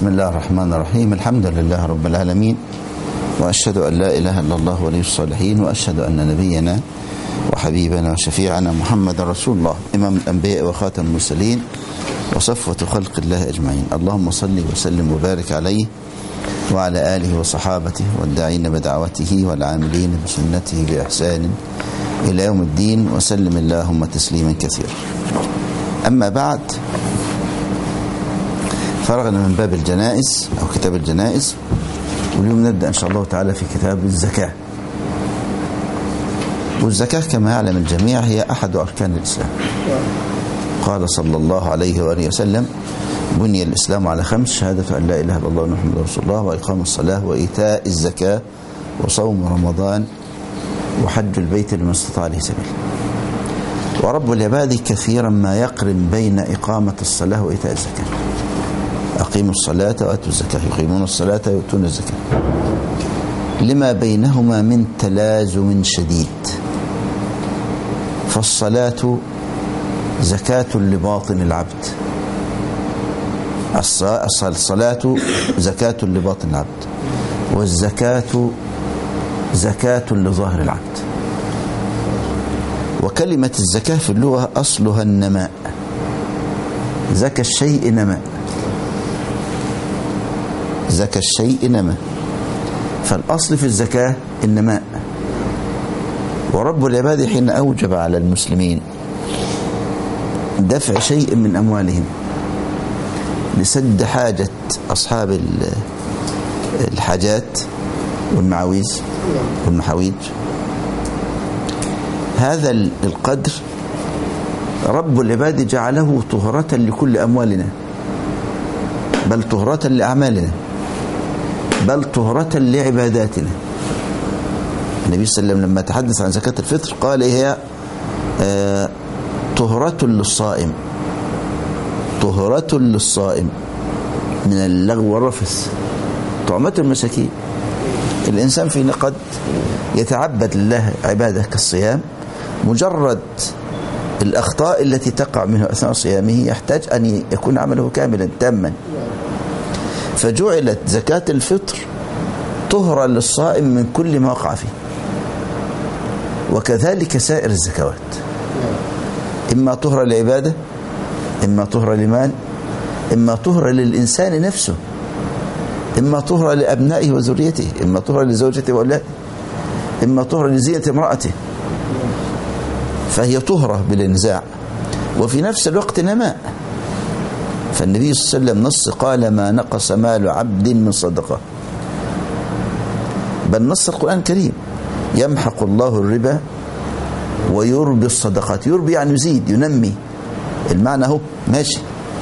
بسم الله الرحمن الرحيم. الحمد لله رب العالمين، وأشهد أن لا إله إلا الله ولي الصالحين، وأشهد أن نبينا وحبيبنا وشفيعنا محمد رسول الله، إمام الأنبياء وخاتم المرسلين وصفوة خلق الله أجمعين. اللهم صل وسلم وبارك عليه وعلى آله وصحابته والداعين بدعوته والعاملين بسنته بإحسان إلى يوم الدين، وسلم اللهم تسليما كثيرا. أما بعد، فرغنا من باب الجنائز أو كتاب الجنائز، واليوم نبدأ إن شاء الله تعالى في كتاب الزكاة. والزكاة كما يعلم الجميع هي أحد أركان الإسلام. قال صلى الله عليه وآله وسلم: بني الإسلام على 5: شهادة أن لا إله إلا الله ومحمد رسول الله، وإقام الصلاة، وإيتاء الزكاة، وصوم رمضان، وحج البيت لمن استطاع إليه سبيل. ورب العباد كثيرا ما يقرن بين إقامة الصلاة وإيتاء الزكاة. أقيموا الصلاة وآتوا الزكاة، يقيمون الصلاة ويؤتون الزكاة، لما بينهما من تلازم شديد. فالصلاة زكاة لباطن العبد، الصلاة زكاة لباطن العبد، والزكاة زكاة لظاهر العبد. وكلمة الزكاة في اللغة أصلها النماء، زكى الشيء نماء، زكى الشيء نماء، فالأصل في الزكاة النماء. ورب العباد حين أوجب على المسلمين دفع شيء من أموالهم لسد حاجة أصحاب الحاجات والمعاويز والمحاويج، هذا القدر رب العباد جعله طهرة لكل أموالنا، بل طهرة لأعمالنا، بل طهرة لعباداتنا. النبي صلى الله عليه وسلم لما تحدث عن زكاة الفطر قال: هي طهرة للصائم، طهرة للصائم من اللغو والرفث، طعمة المساكين. الإنسان فينا قد يتعبد لله عبادة كالصيام، مجرد الأخطاء التي تقع منه أثناء صيامه يحتاج أن يكون عمله كاملا تاما. فجعلت زكاة الفطر طهرا للصائم من كل ما وقع فيه. وكذلك سائر الزكوات، إما طهرة لعبادة، إما طهرة لمال، إما طهرة للإنسان نفسه، إما طهرة لأبنائه وذريته، إما طهرة لزوجته وأولاده، إما طهرة لزينة امرأته. فهي طهرة بالنزاع، وفي نفس الوقت نماء. فالنبي صلى الله عليه وسلم نص قال: ما نقص مال عبد من صدقة. بل نص القرآن الكريم: يمحق الله الربا ويربي الصدقات. يربي يعني يزيد، ينمي، المعنى هو ماشي.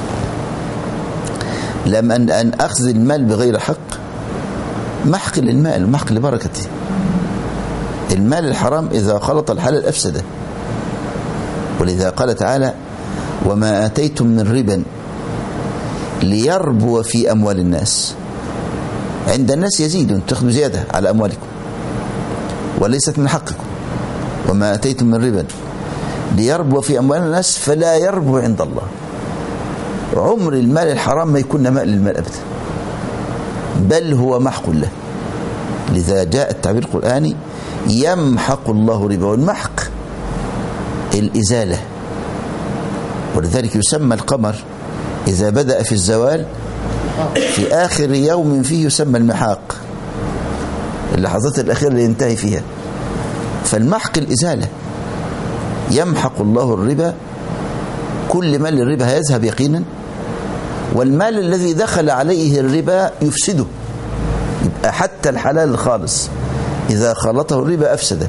لما أن أخذ المال بغير حق محق للمال، محق لبركته. المال الحرام إذا خلط الحلال أفسده. ولذا قال تعالى: وما آتيتم من ربا ليربو في أموال الناس. عند الناس يزيد، تأخذوا زيادة على أموالكم وليست من حقكم. وما آتيتم من ربا ليربو في أموال الناس فلا يربو عند الله. عمر المال الحرام ما يكون نماء للمال أبدا، بل هو محق له. لذا جاء التعبير القرآني: يمحق الله الربا. والمحق الإزالة. ولذلك يسمى القمر إذا بدأ في الزوال في آخر يوم فيه يسمى المحاق، اللحظات الأخيرة اللي ينتهي فيها. فالمحق الإزالة. يمحق الله الربا، كل مال الربا هيذهب يقينا، والمال الذي دخل عليه الربا يفسده. يبقى حتى الحلال الخالص إذا خلطه الربا أفسده.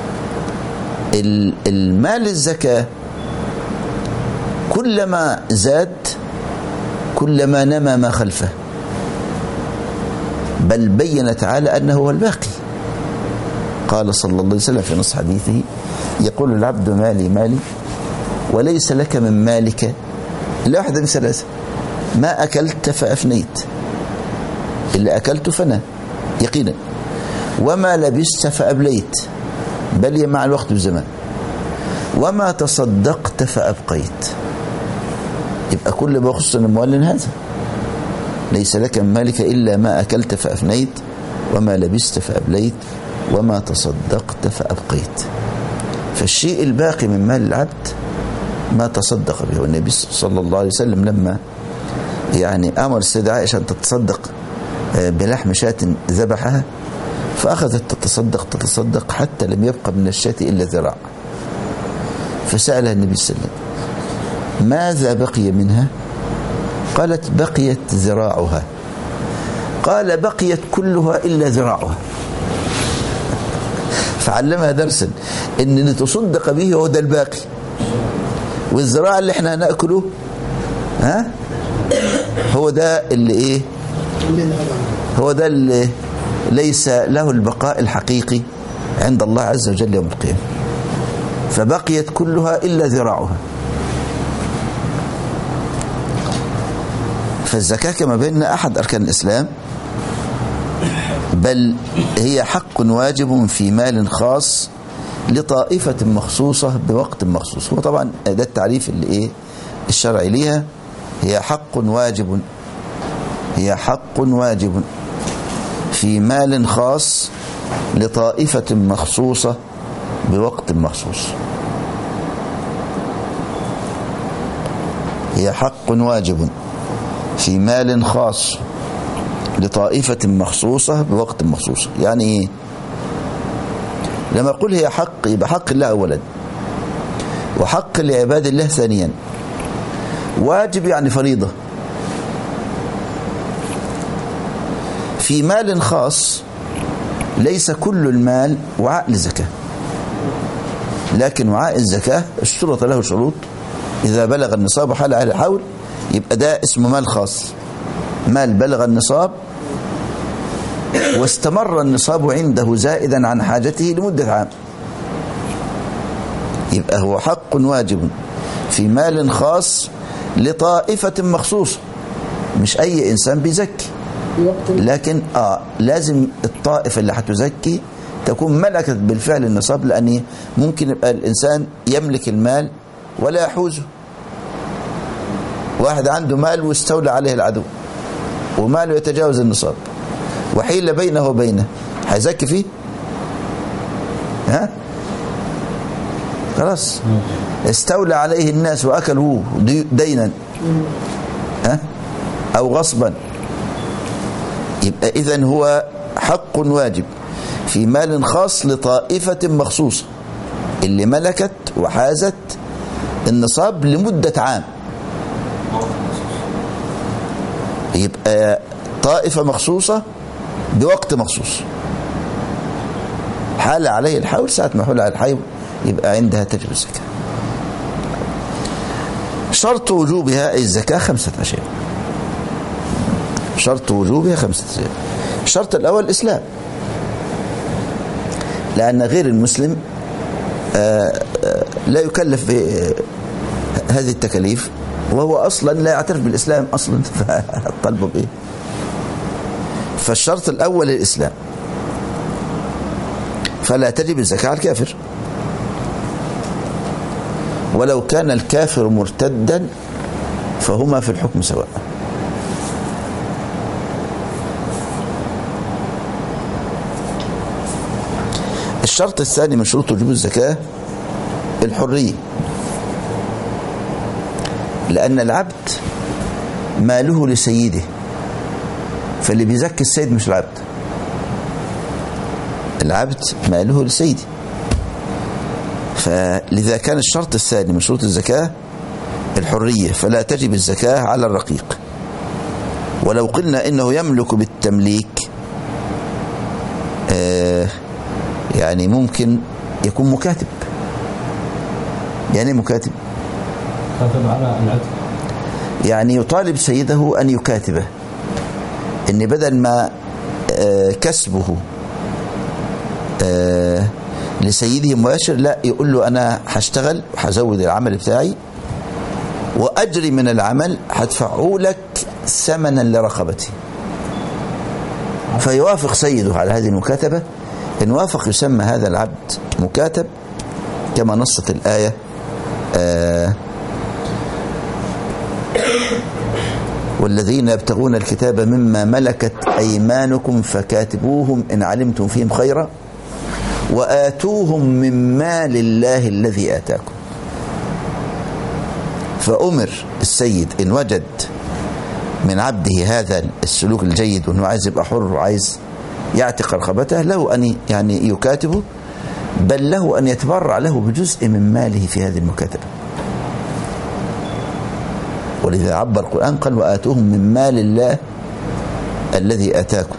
المال الزكاة كلما زاد كلما نمى ما خلفه، بل بين تعالى أنه هو الباقي. قال صلى الله عليه وسلم في نص حديثه: يقول العبد مالي مالي وليس لك من مالك إلا واحدة من ثلاثة: ما أكلت فأفنيت، إلا أكلت فنى يقينا، وما لبست فأبليت، بل مع الوقت والزمان، وما تصدقت فأبقيت. يبقى كل ما يخص الأموال هذا. ليس لك من مالك إلا ما أكلت فأفنيت وما لبست فأبليت وما تصدقت فأبقيت. فالشيء الباقي من مال العبد ما تصدق به. والنبي صلى الله عليه وسلم لما يعني أمر السيدة عائشة أن تتصدق بلحم شاة ذبحها، فأخذت تتصدق حتى لم يبقى من الشاة إلا ذراع، فسألها النبي صلى الله عليه وسلم ماذا بقي منها؟ قالت بقيت ذراعها. قال بقيت كلها إلا ذراعها. فعلمها درسا إن اللي تصدق به هو ده الباقي، والذراع اللي احنا هنأكله هو ده اللي ايه، هو ده اللي ليس له البقاء الحقيقي عند الله عز وجل يوم القيامة. فبقيت كلها إلا ذراعها. فالزكاة كما بيننا أحد أركان الإسلام، بل هي حق واجب في مال خاص لطائفة مخصوصة بوقت مخصوص. هو طبعا ده التعريف اللي ايه الشرعي ليها، هي حق واجب، هي حق واجب في مال خاص لطائفة مخصوصة بوقت مخصوص. هي حق واجب في مال خاص لطائفة مخصوصة بوقت مخصوص. يعني ايه؟ لما أقول هي حق يبقى حق الله أولا، وحق لعباد الله ثانيا. واجب يعني فريضة في مال خاص. ليس كل المال وعاء للزكاة، لكن وعاء الزكاة اشترط له شروط. إذا بلغ النصاب وحال على الحول يبقى ده اسمه مال خاص، مال بلغ النصاب واستمر النصاب عنده زائدا عن حاجته لمدة عام، يبقى هو حق واجب في مال خاص لطائفة مخصوصة. مش أي إنسان بيزكي، لكن لازم الطائفة اللي هتزكي تكون ملكت بالفعل النصاب، لأن ممكن يبقى الإنسان يملك المال ولا يحوزه. واحد عنده مال واستولى عليه العدو وماله يتجاوز النصاب وحيل بينه وبينه، هيزكي فيه؟ خلاص استولى عليه الناس وأكلوا دينا أو غصبا. يبقى إذن هو حق واجب في مال خاص لطائفة مخصوصة اللي ملكت وحازت النصاب لمدة عام. يبقى طائفة مخصوصة بوقت مخصوص، حال عليه الحول، ساعة ما حول على الحول يبقى عندها تجب الزكاة. شرط وجوبها أي الزكاة 5 أشياء. شرط وجوبها 5 أشياء. الشرط الأول الإسلام، لأن غير المسلم لا يكلف بهذه التكاليف وهو أصلا لا يعترف بالإسلام أصلا، فطلبه بإيه؟ فالشرط الأول الإسلام، فلا تجب الزكاة على الكافر ولو كان الكافر مرتدا، فهما في الحكم سواء. الشرط الثاني من شروط وجوب الزكاة الحرية، لأن العبد ماله لسيده، فاللي بيزكي السيد مش العبد، العبد ماله لسيده. فلذا كان الشرط الثاني من شروط الزكاة الحرية، فلا تجب الزكاة على الرقيق. ولو قلنا إنه يملك بالتمليك يعني ممكن يكون مكاتب. يعني مكاتب كاتب على العتق، يعني يطالب سيده أن يكاتبه، إن بدل ما كسبه لسيده مباشر، لا يقول له أنا هشتغل وهزود العمل بتاعي وأجري من العمل هدفعه لك ثمنا لرقبتي، فيوافق سيده على هذه المكاتبة. إن وافق يسمى هذا العبد مكاتب كما نصت الآية والذين يبتغون الكتاب مما ملكت أيمانكم فكاتبوهم إن علمتم فيهم خيرا وآتوهم من مال الله الذي آتاكم. فأمر السيد إن وجد من عبده هذا السلوك الجيد وأنه عايز يبقى حر وعايز يعتق رقبته له أن يعني يكاتبه، بل له أن يتبرع له بجزء من ماله في هذه المكاتبة. ولذا عبر القرآن قال وآتوهم من مال الله الذي آتاكم.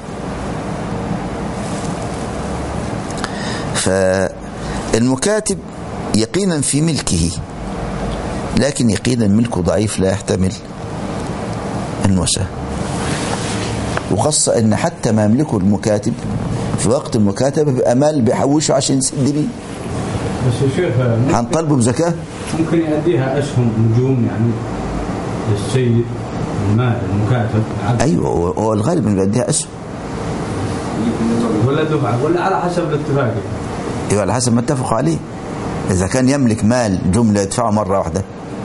فالمكاتب يقينا في ملكه، لكن يقينا ملكه ضعيف لا يحتمل النوسة، وخاصة ان حتى ما يملكه المكاتب في وقت المكاتبة بأمال بيحوشه عشان يسد بيه. بس يا شيخ هنطالبه بزكاة؟ ممكن يأديها أسهم نجوم يعني للسيد المال المكاتب. أيوة، هو الغالب انه بيأديها أسهم ولا دفعة ولا على حسب الاتفاق. أيوة على حسب ما اتفقوا عليه. إذا كان يملك مال جملة يدفعه مرة واحدة،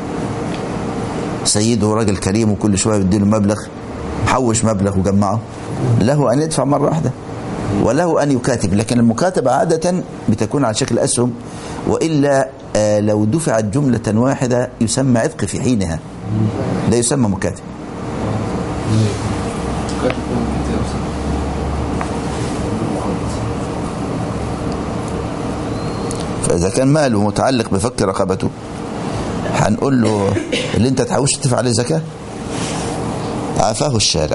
سيده راجل كريم وكل شوية يديله مبلغ، حوش مبلغ وجمعه، له أن يدفع مرة واحدة وله أن يكاتب. لكن المكاتبة عادة بتكون على شكل أسهم، وإلا لو دفعت جملة واحدة يسمى عتق في حينها، لا يسمى مكاتب. فإذا كان ماله متعلق بفك رقبته هنقول له اللي انت تحوش تدفع عليه زكاة، عافاه الشارع.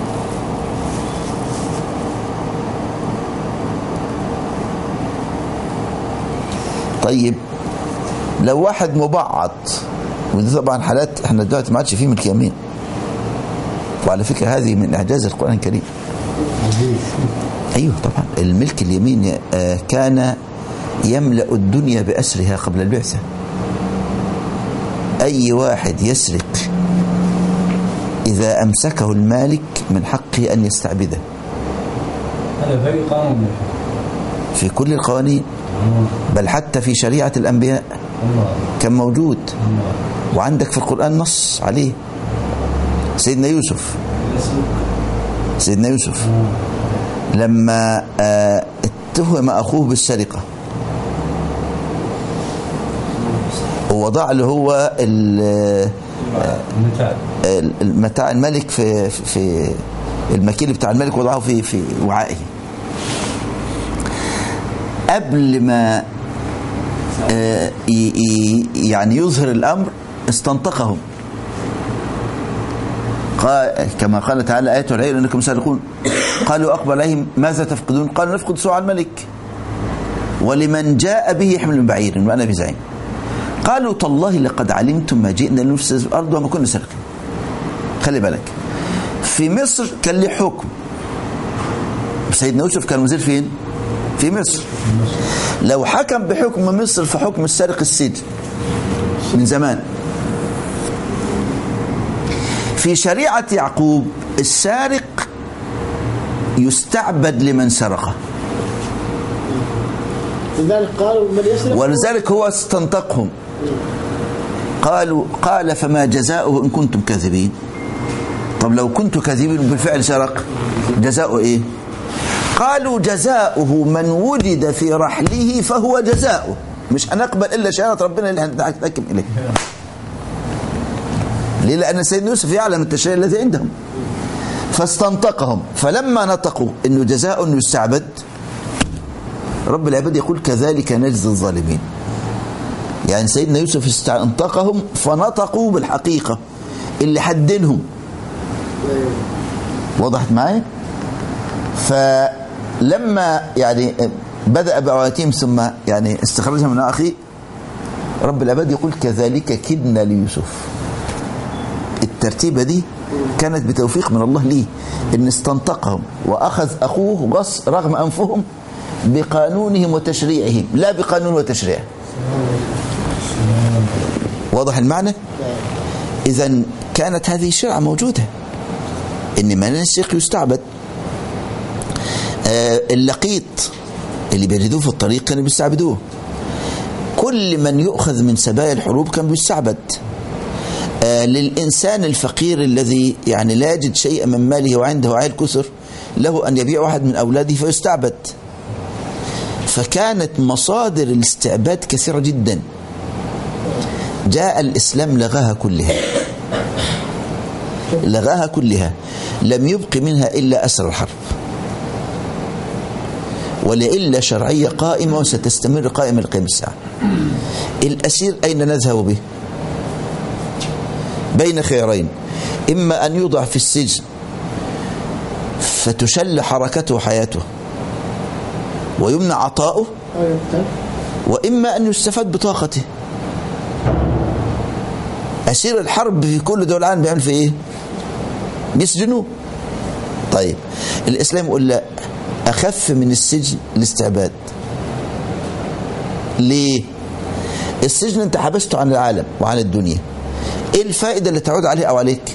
طيب لو واحد مبعض، ودي طبعا حالات احنا دلوقتي ما عادش فيه ملك يمين، وعلى فكرة هذه من إعجاز القرآن الكريم. أيوه طبعا الملك اليمين كان يملأ الدنيا بأسرها قبل البعثة. أي واحد يسرق إذا أمسكه المالك من حقه أن يستعبده. هذا في قانون في كل القوانين، بل حتى في شريعة الأنبياء كان موجود، وعندك في القرآن نص عليه. سيدنا يوسف لما اتهم أخوه بالسرقة ووضع له هو المتاع الملك في المكيل بتاع الملك، وضعه في وعائه. قبل ما يعني يظهر الأمر استنطقهم، كما قال تعالى آية العير أنكم سارقون، قالوا أقبل عليهم ماذا تفقدون؟ قالوا نفقد سوء الملك ولمن جاء به حمل من بعير وأنا بزعيم. قالوا تالله لقد علمتم ما جئنا لنفسد في الأرض وما كنا سارقين. خلي بالك، في مصر كان له حكم، سيدنا يوسف كان وزير فين؟ في مصر. لو حكم بحكم مصر فحكم السارق السجن من زمان. في شريعة يعقوب السارق يستعبد لمن سرقه، ولذلك هو استنطقهم. قال فما جزاؤه إن كنتم كاذبين. طب لو كنتم كاذبين بالفعل سرق، جزاؤه إيه؟ قالوا جزاؤه من وجد في رحله فهو جزاؤه، مش هنقبل إلا شهادة ربنا اللي هنتحكم إليه. ليه؟ لأن سيدنا يوسف يعلم التشريع الذي عندهم، فاستنطقهم. فلما نطقوا إنه جزاء إنه يستعبد، رب العباد يقول كذلك نجزي الظالمين. يعني سيدنا يوسف استنطقهم فنطقوا بالحقيقة اللي حدنهم. وضحت معي؟ فلما يعني بدأ بأواتيم ثم يعني استخرجها من أخي، رب العباد يقول كذلك كدنا ليوسف. الترتيبة دي كانت بتوفيق من الله ليه، إن استنطقهم وأخذ أخوه غص رغم أنفهم بقانونهم وتشريعهم لا بقانون وتشريع. واضح المعنى؟ إذن كانت هذه الشرعة موجودة، إن من يسرق يستعبد. اللقيط اللي بيجدوه في الطريق كانوا بيستعبدوه. كل من يؤخذ من سبايا الحروب كان بيستعبد. للإنسان الفقير الذي يعني لا يجد شيئا من ماله وعنده عيل كثر، له أن يبيع واحد من أولاده فيستعبد. فكانت مصادر الاستعباد كثيرة جدا، جاء الإسلام لغاها كلها، لم يبق منها إلا أسر الحرب، ولإلا شرعية قائمة وستستمر قائمة لقيام الساعة. الأسير أين نذهب به؟ بين خيارين: إما أن يوضع في السجن فتشل حركته وحياته ويمنع عطاؤه، وإما أن يستفاد بطاقته. أسير الحرب في كل دول العالم بيعمل في إيه؟ بيسجنوه. طيب الإسلام يقول لا، أخف من السجن الاستعباد. ليه؟ السجن أنت حبسته عن العالم وعن الدنيا، إيه الفائدة اللي تعود عليه أو عليك؟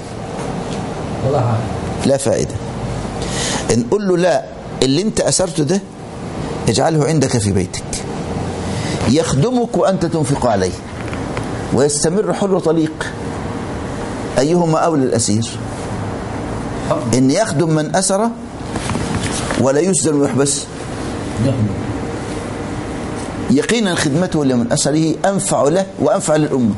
لا فائدة. نقول له لا، اللي أنت أسرته ده اجعله عندك في بيتك يخدمك وأنت تنفق عليه ويستمر حر طليق. أيهما أولى الأسير؟ إن يخدم من أسر ولا يسجن ويحبس؟ يقينا خدمته لمن أسره أنفع له وأنفع للأمة،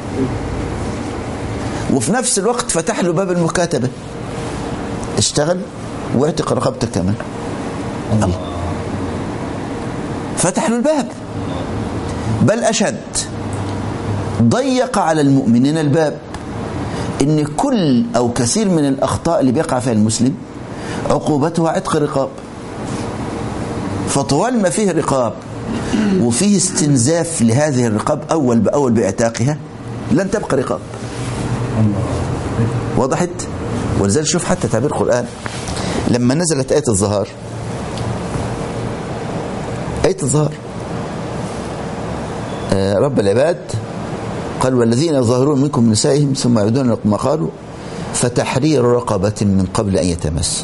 وفي نفس الوقت فتح له باب المكاتبة، اشتغل واعتق رقبتك كمان. الله فتح له الباب، بل أشد، ضيق على المؤمنين الباب. إن كل أو كثير من الأخطاء اللي بيقع فيها المسلم عقوبتها عتق رقاب. فطوال ما فيه رقاب وفيه استنزاف لهذه الرقاب أول بأول باعتاقها لن تبقى رقاب. وضحت؟ ولذلك شوف حتى تعبير القرآن لما نزلت آية الظهار، آية الظهار رب العباد قال والذين يظاهرون منكم من نسائهم ثم يعودون لكم ما قالوا فتحرير رقبة من قبل أن يتمس.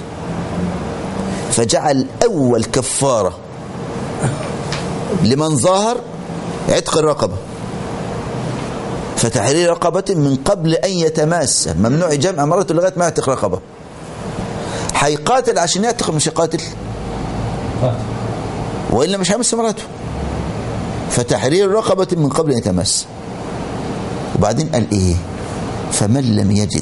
فجعل أول كفارة لمن ظاهر عتق الرقبة، فتحرير رقبة من قبل أن يتماس. ممنوع جمع مرته لغاية ما يعتق رقبة. هيقاتل عشان يعتق، مش يقاتل وإلا مش هيمس مراته. فتحرير رقبة من قبل أن يتمس. وبعدين قال إيه؟ فمن لم يجد،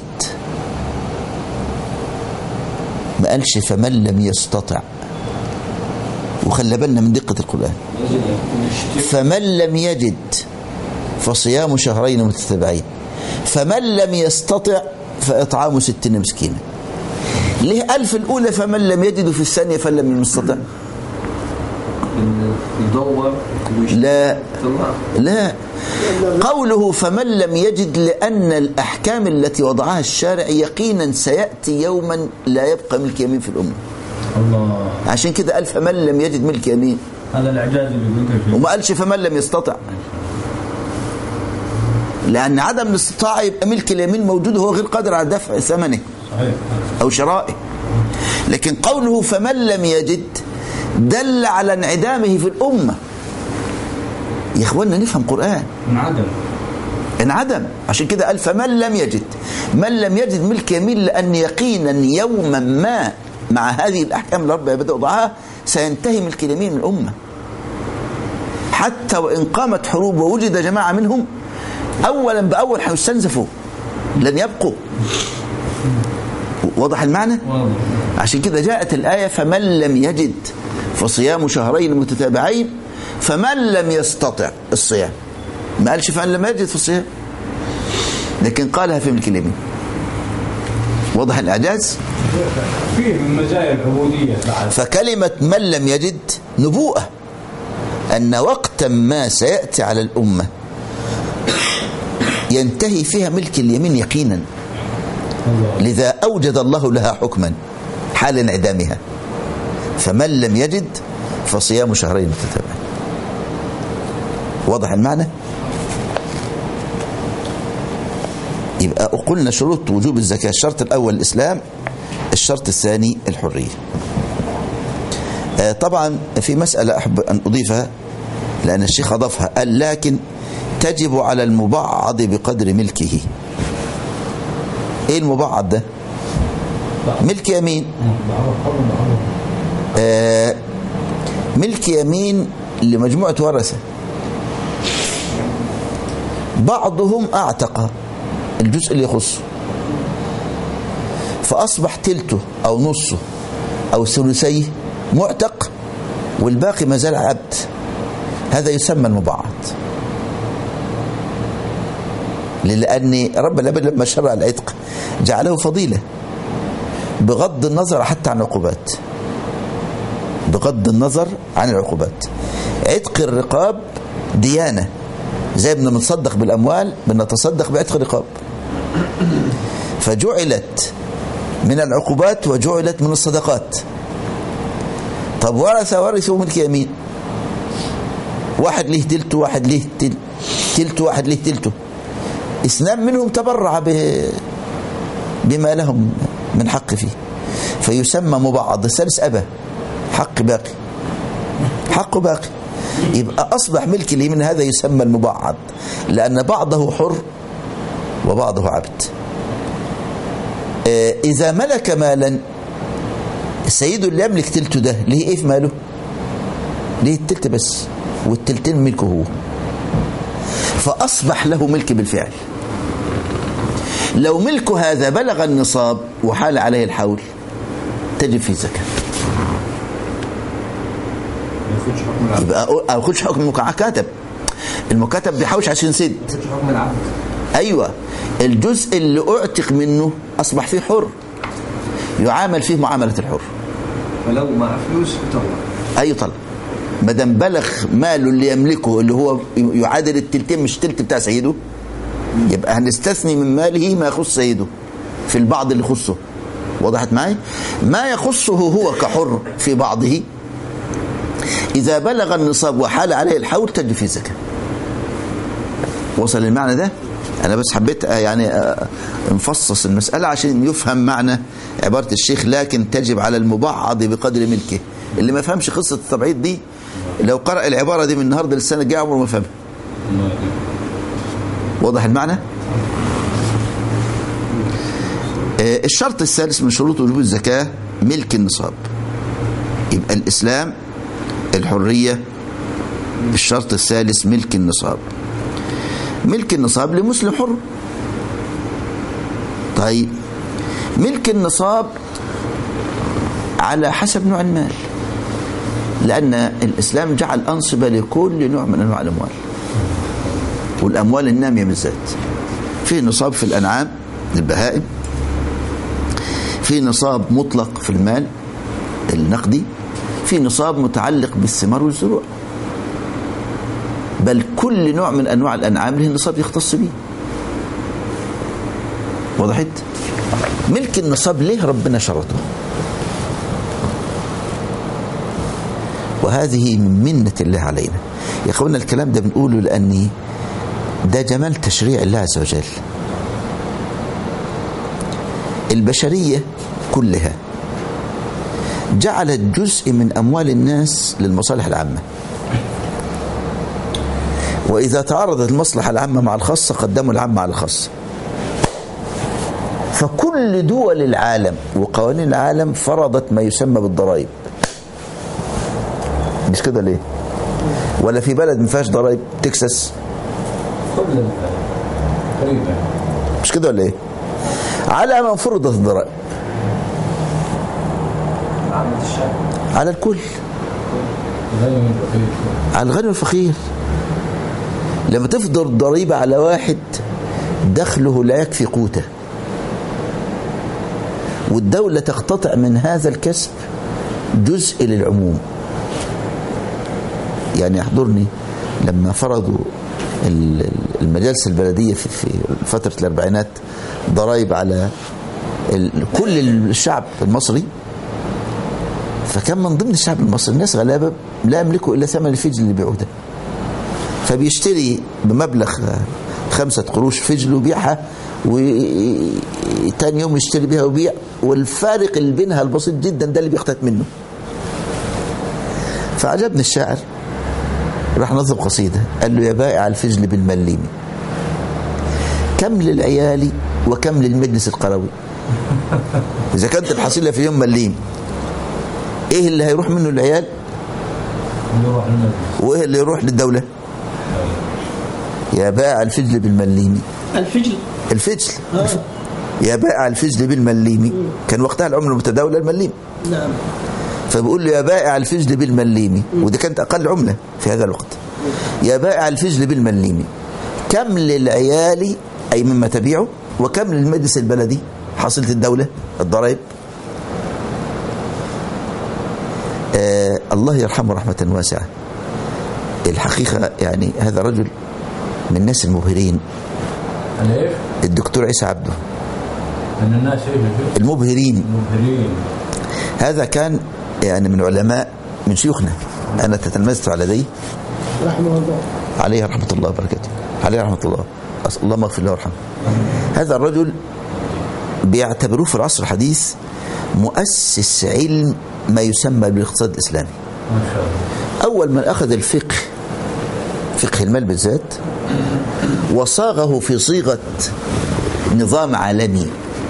ما قالش فمن لم يستطع. وخلى بالنا من دقة القرآن. فمن لم يجد فصيام شهرين متتابعين، فمن لم يستطع فإطعام 60 مسكينا. ليه ألف الأولى فمن لم يجد وفي الثانية فمن لم يستطع؟ لا قوله فمن لم يجد لأن الأحكام التي وضعها الشارع يقينا سيأتي يوما لا يبقى ملك يمين في الأمة. الله. عشان كده قال فمن لم يجد ملك يمين. هذا الإعجاز اللي قلته فيه. وما قالش فمن لم يستطع، لأن عدم الاستطاعة يبقى ملك اليمين موجود وهو غير قادر على دفع ثمنه أو شرائه. لكن قوله فمن لم يجد دل على انعدامه في الأمة. يا إخواننا نفهم قرآن. انعدم. عشان كده قال فمن لم يجد، من لم يجد ملك يمين، لأن يقينا يوما ما مع هذه الأحكام اللي ربنا بدأ وضعها سينتهي ملك اليمين من الأمة. حتى وإن قامت حروب ووجد جماعة منهم أولا بأول هيستنزفوا، لن يبقوا. واضح المعنى؟ عشان كده جاءت الآية فمن لم يجد فصيام شهرين متتابعين فمن لم يستطع الصيام. ما قالش فمن لم يجد في الصيام، لكن قالها في ملك اليمين. واضح الإعجاز؟ فيه من مزايا العبودية. فكلمة من لم يجد نبوءة أن وقتا ما سيأتي على الأمة ينتهي فيها ملك اليمين يقينا، لذا أوجد الله لها حكما حال انعدامها. فمن لم يجد فصيام شهرين متتابعين. واضح المعنى؟ يبقى قلنا شروط وجوب الزكاة: الشرط الأول الإسلام، الشرط الثاني الحرية. طبعا في مسألة أحب أن أضيفها لأن الشيخ أضافها، قال لكن تجب على المبعض بقدر ملكه. ايه المبعض ده؟ ملك يمين. ملك يمين لمجموعة ورثة، بعضهم اعتق الجزء اللي يخصه فأصبح تلته أو نصه أو ثلثيه معتق والباقي ما زال عبد، هذا يسمى المبعض. لأن رب العباد لما شرع العتق جعله فضيلة بغض النظر حتى عن العقوبات، بغض النظر عن العقوبات. عتق الرقاب ديانة، زي ما بنتصدق بالأموال بنتصدق بعتق الرقاب، فجعلت من العقوبات وجعلت من الصدقات. طب ورثوا ملك يمين، واحد له تلته واحد له تلته واحد له تلته، اثنان منهم تبرع بما لهم من حق فيه فيسمى مبعض. الثالث أبى، حق باقي، حقه باقي، يبقى أصبح ملك اليمين هذا يسمى المبعض، لأن بعضه حر وبعضه عبد. إذا ملك مالا، السيد اللي يملك تلته ده ليه إيه في ماله؟ ليه التلت بس، والتلتين ملكه هو، فأصبح له ملك بالفعل. لو ملكه هذا بلغ النصاب وحال عليه الحول تجب فيه زكاة. يبقى ما ياخدش حكم المكاتب، المكاتب بيحوش عشان يسد. حكم العبد. أيوة، الجزء اللي أعتق منه أصبح فيه حر، يعامل فيه معاملة الحر. ولو مع فلوس يطلع. أي طلع، ما دام بلغ ماله اللي يملكه اللي هو يعادل التلتين مش التلت بتاع سيده، يبقى هنستثني من ماله ما يخص سيده في البعض اللي يخصه. وضحت معي؟ ما يخصه هو كحر في بعضه إذا بلغ النصاب وحال عليه الحول تجب فيه الزكاة. وصل المعنى ده؟ أنا بس حبيت يعني نفصص المسألة عشان يفهم معنى عبارة الشيخ، لكن تجب على المبعض بقدر ملكه. اللي ما فهمش قصة التبعيض دي لو قرأ العبارة دي من النهاردة للسنة الجاية عمره ما فهمها. واضح المعنى؟ الشرط الثالث من شروط وجوب الزكاة ملك النصاب. يبقى الإسلام، الحرية، الشرط الثالث ملك النصاب. ملك النصاب لمسلم حر. طيب ملك النصاب على حسب نوع المال، لأن الإسلام جعل أنصبة لكل نوع من أنواع الأموال، والأموال النامية بالذات. في نصاب في الأنعام البهائم، في نصاب مطلق في المال النقدي، في نصاب متعلق بالثمار والزروع، بل كل نوع من أنواع الأنعام له نصاب يختص به. وضحت؟ ملك النصاب ليه ربنا شرطه؟ وهذه من منة الله علينا يا اخوانا. الكلام ده بنقوله لأن ده جمال تشريع الله عز وجل. البشرية كلها جعلت جزء من أموال الناس للمصالح العامة، وإذا تعارضت المصلحة العامة مع الخاصة قدموا العامة على الخاصة. فكل دول العالم وقوانين العالم فرضت ما يسمى بالضرائب. مش كده ليه؟ ولا في بلد ما فيهاش ضرائب؟ تكساس مش كده ولا ايه؟ على من فرضت الضرائب؟ على الكل، على الغني والفقير. لما تفضل ضريبة على واحد دخله لا يكفي قوته والدولة تقتطع من هذا الكسب جزء للعموم. يعني يحضرني لما فرضوا المجالس البلدية في فترة الأربعينات ضرائب على كل الشعب المصري، فكان من ضمن الشعب المصري الناس غلابة لا يملكوا إلا ثمن الفجل اللي بيعوه ده، فبيشتري بمبلغ 5 قروش فجل وبيعها، وتاني يوم يشتري بيها وبيع، والفارق اللي بينها البسيط جدا ده اللي بيختت منه. فعجبني الشاعر، راح نظم قصيدة قال له: يا بائع الفجل بالمليم كم للعيال وكم للمجلس القروي؟ إذا كانت الحصيلة في يوم مليم، إيه اللي هيروح منه العيال؟ وإيه اللي يروح للدولة؟ يا بائع الفجل بالمليم. الفجل يا بائع الفجل بالمليم، كان وقتها العملة المتداولة المليم. نعم. فبقول له يا بائع الفجل بالمليم، ودي كانت أقل عملة في هذا الوقت. يا بائع الفجل بالمليم، كم للعيال أي مما تبيعه، وكم للمجلس البلدي حصيلة الدولة الضرائب. الله يرحمه رحمة واسعة. الحقيقة يعني هذا رجل من الناس المبهرين، الدكتور عيسى عبده، من الناس المبهرين. هذا كان يعني من علماء، من شيوخنا، أنا تتلمذت على يديه رحمه الله، عليه رحمة الله وبركاته، عليه رحمة الله، أسأل الله مغفر له وارحمه. هذا الرجل بيعتبروه في العصر الحديث مؤسس علم ما يسمى بالاقتصاد الإسلامي. ما شاء الله. أول من أخذ الفقه، فقه المال بالذات، وصاغه في صيغة نظام عالمي